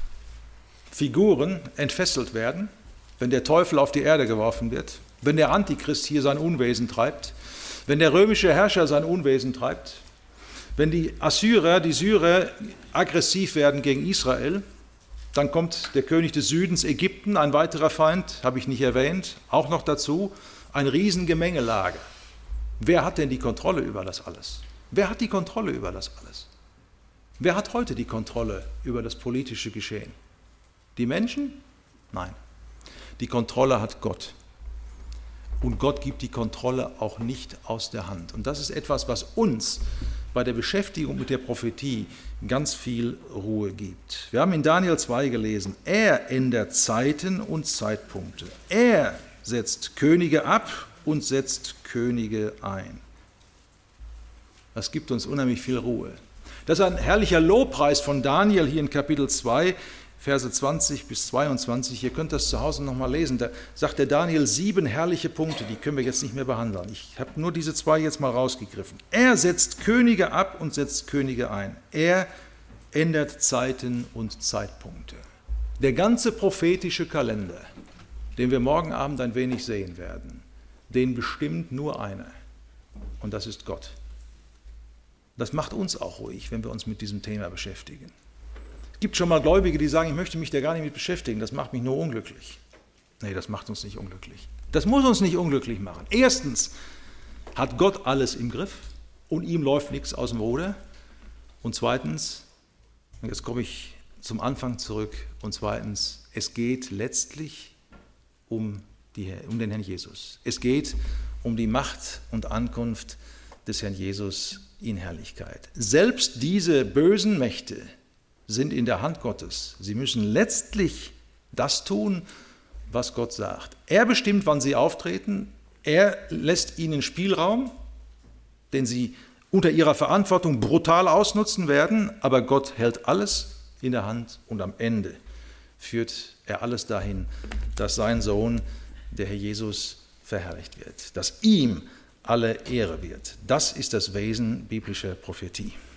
Speaker 1: Figuren entfesselt werden, wenn der Teufel auf die Erde geworfen wird, wenn der Antichrist hier sein Unwesen treibt, wenn der römische Herrscher sein Unwesen treibt, wenn die Assyrer, die Syrer aggressiv werden gegen Israel, dann kommt der König des Südens, Ägypten, ein weiterer Feind, habe ich nicht erwähnt, auch noch dazu, ein Riesengemengelage. Wer hat denn die Kontrolle über das alles? Wer hat die Kontrolle über das alles? Wer hat heute die Kontrolle über das politische Geschehen? Die Menschen? Nein. Die Kontrolle hat Gott. Und Gott gibt die Kontrolle auch nicht aus der Hand. Und das ist etwas, was uns bei der Beschäftigung mit der Prophetie ganz viel Ruhe gibt. Wir haben in Daniel 2 gelesen, er ändert Zeiten und Zeitpunkte. Er setzt Könige ab und setzt Könige ein. Das gibt uns unheimlich viel Ruhe. Das ist ein herrlicher Lobpreis von Daniel hier in Kapitel 2, Verse 20 bis 22. Ihr könnt das zu Hause nochmal lesen. Da sagt der Daniel 7 herrliche Punkte, die können wir jetzt nicht mehr behandeln. Ich habe nur diese 2 jetzt mal rausgegriffen. Er setzt Könige ab und setzt Könige ein. Er ändert Zeiten und Zeitpunkte. Der ganze prophetische Kalender, den wir morgen Abend ein wenig sehen werden, den bestimmt nur einer. Und das ist Gott. Das macht uns auch ruhig, wenn wir uns mit diesem Thema beschäftigen. Es gibt schon mal Gläubige, die sagen, ich möchte mich da gar nicht mit beschäftigen, das macht mich nur unglücklich. Nee, das macht uns nicht unglücklich. Das muss uns nicht unglücklich machen. Erstens hat Gott alles im Griff und ihm läuft nichts aus dem Ruder. Und zweitens, jetzt komme ich zum Anfang zurück, und zweitens, es geht letztlich um den Herrn Jesus. Es geht um die Macht und Ankunft des Herrn Jesus in Herrlichkeit. Selbst diese bösen Mächte sind in der Hand Gottes. Sie müssen letztlich das tun, was Gott sagt. Er bestimmt, wann sie auftreten. Er lässt ihnen Spielraum, den sie unter ihrer Verantwortung brutal ausnutzen werden. Aber Gott hält alles in der Hand und am Ende führt er alles dahin, dass sein Sohn, der Herr Jesus, verherrlicht wird, dass ihm alle Ehre wird. Das ist das Wesen biblischer Prophetie.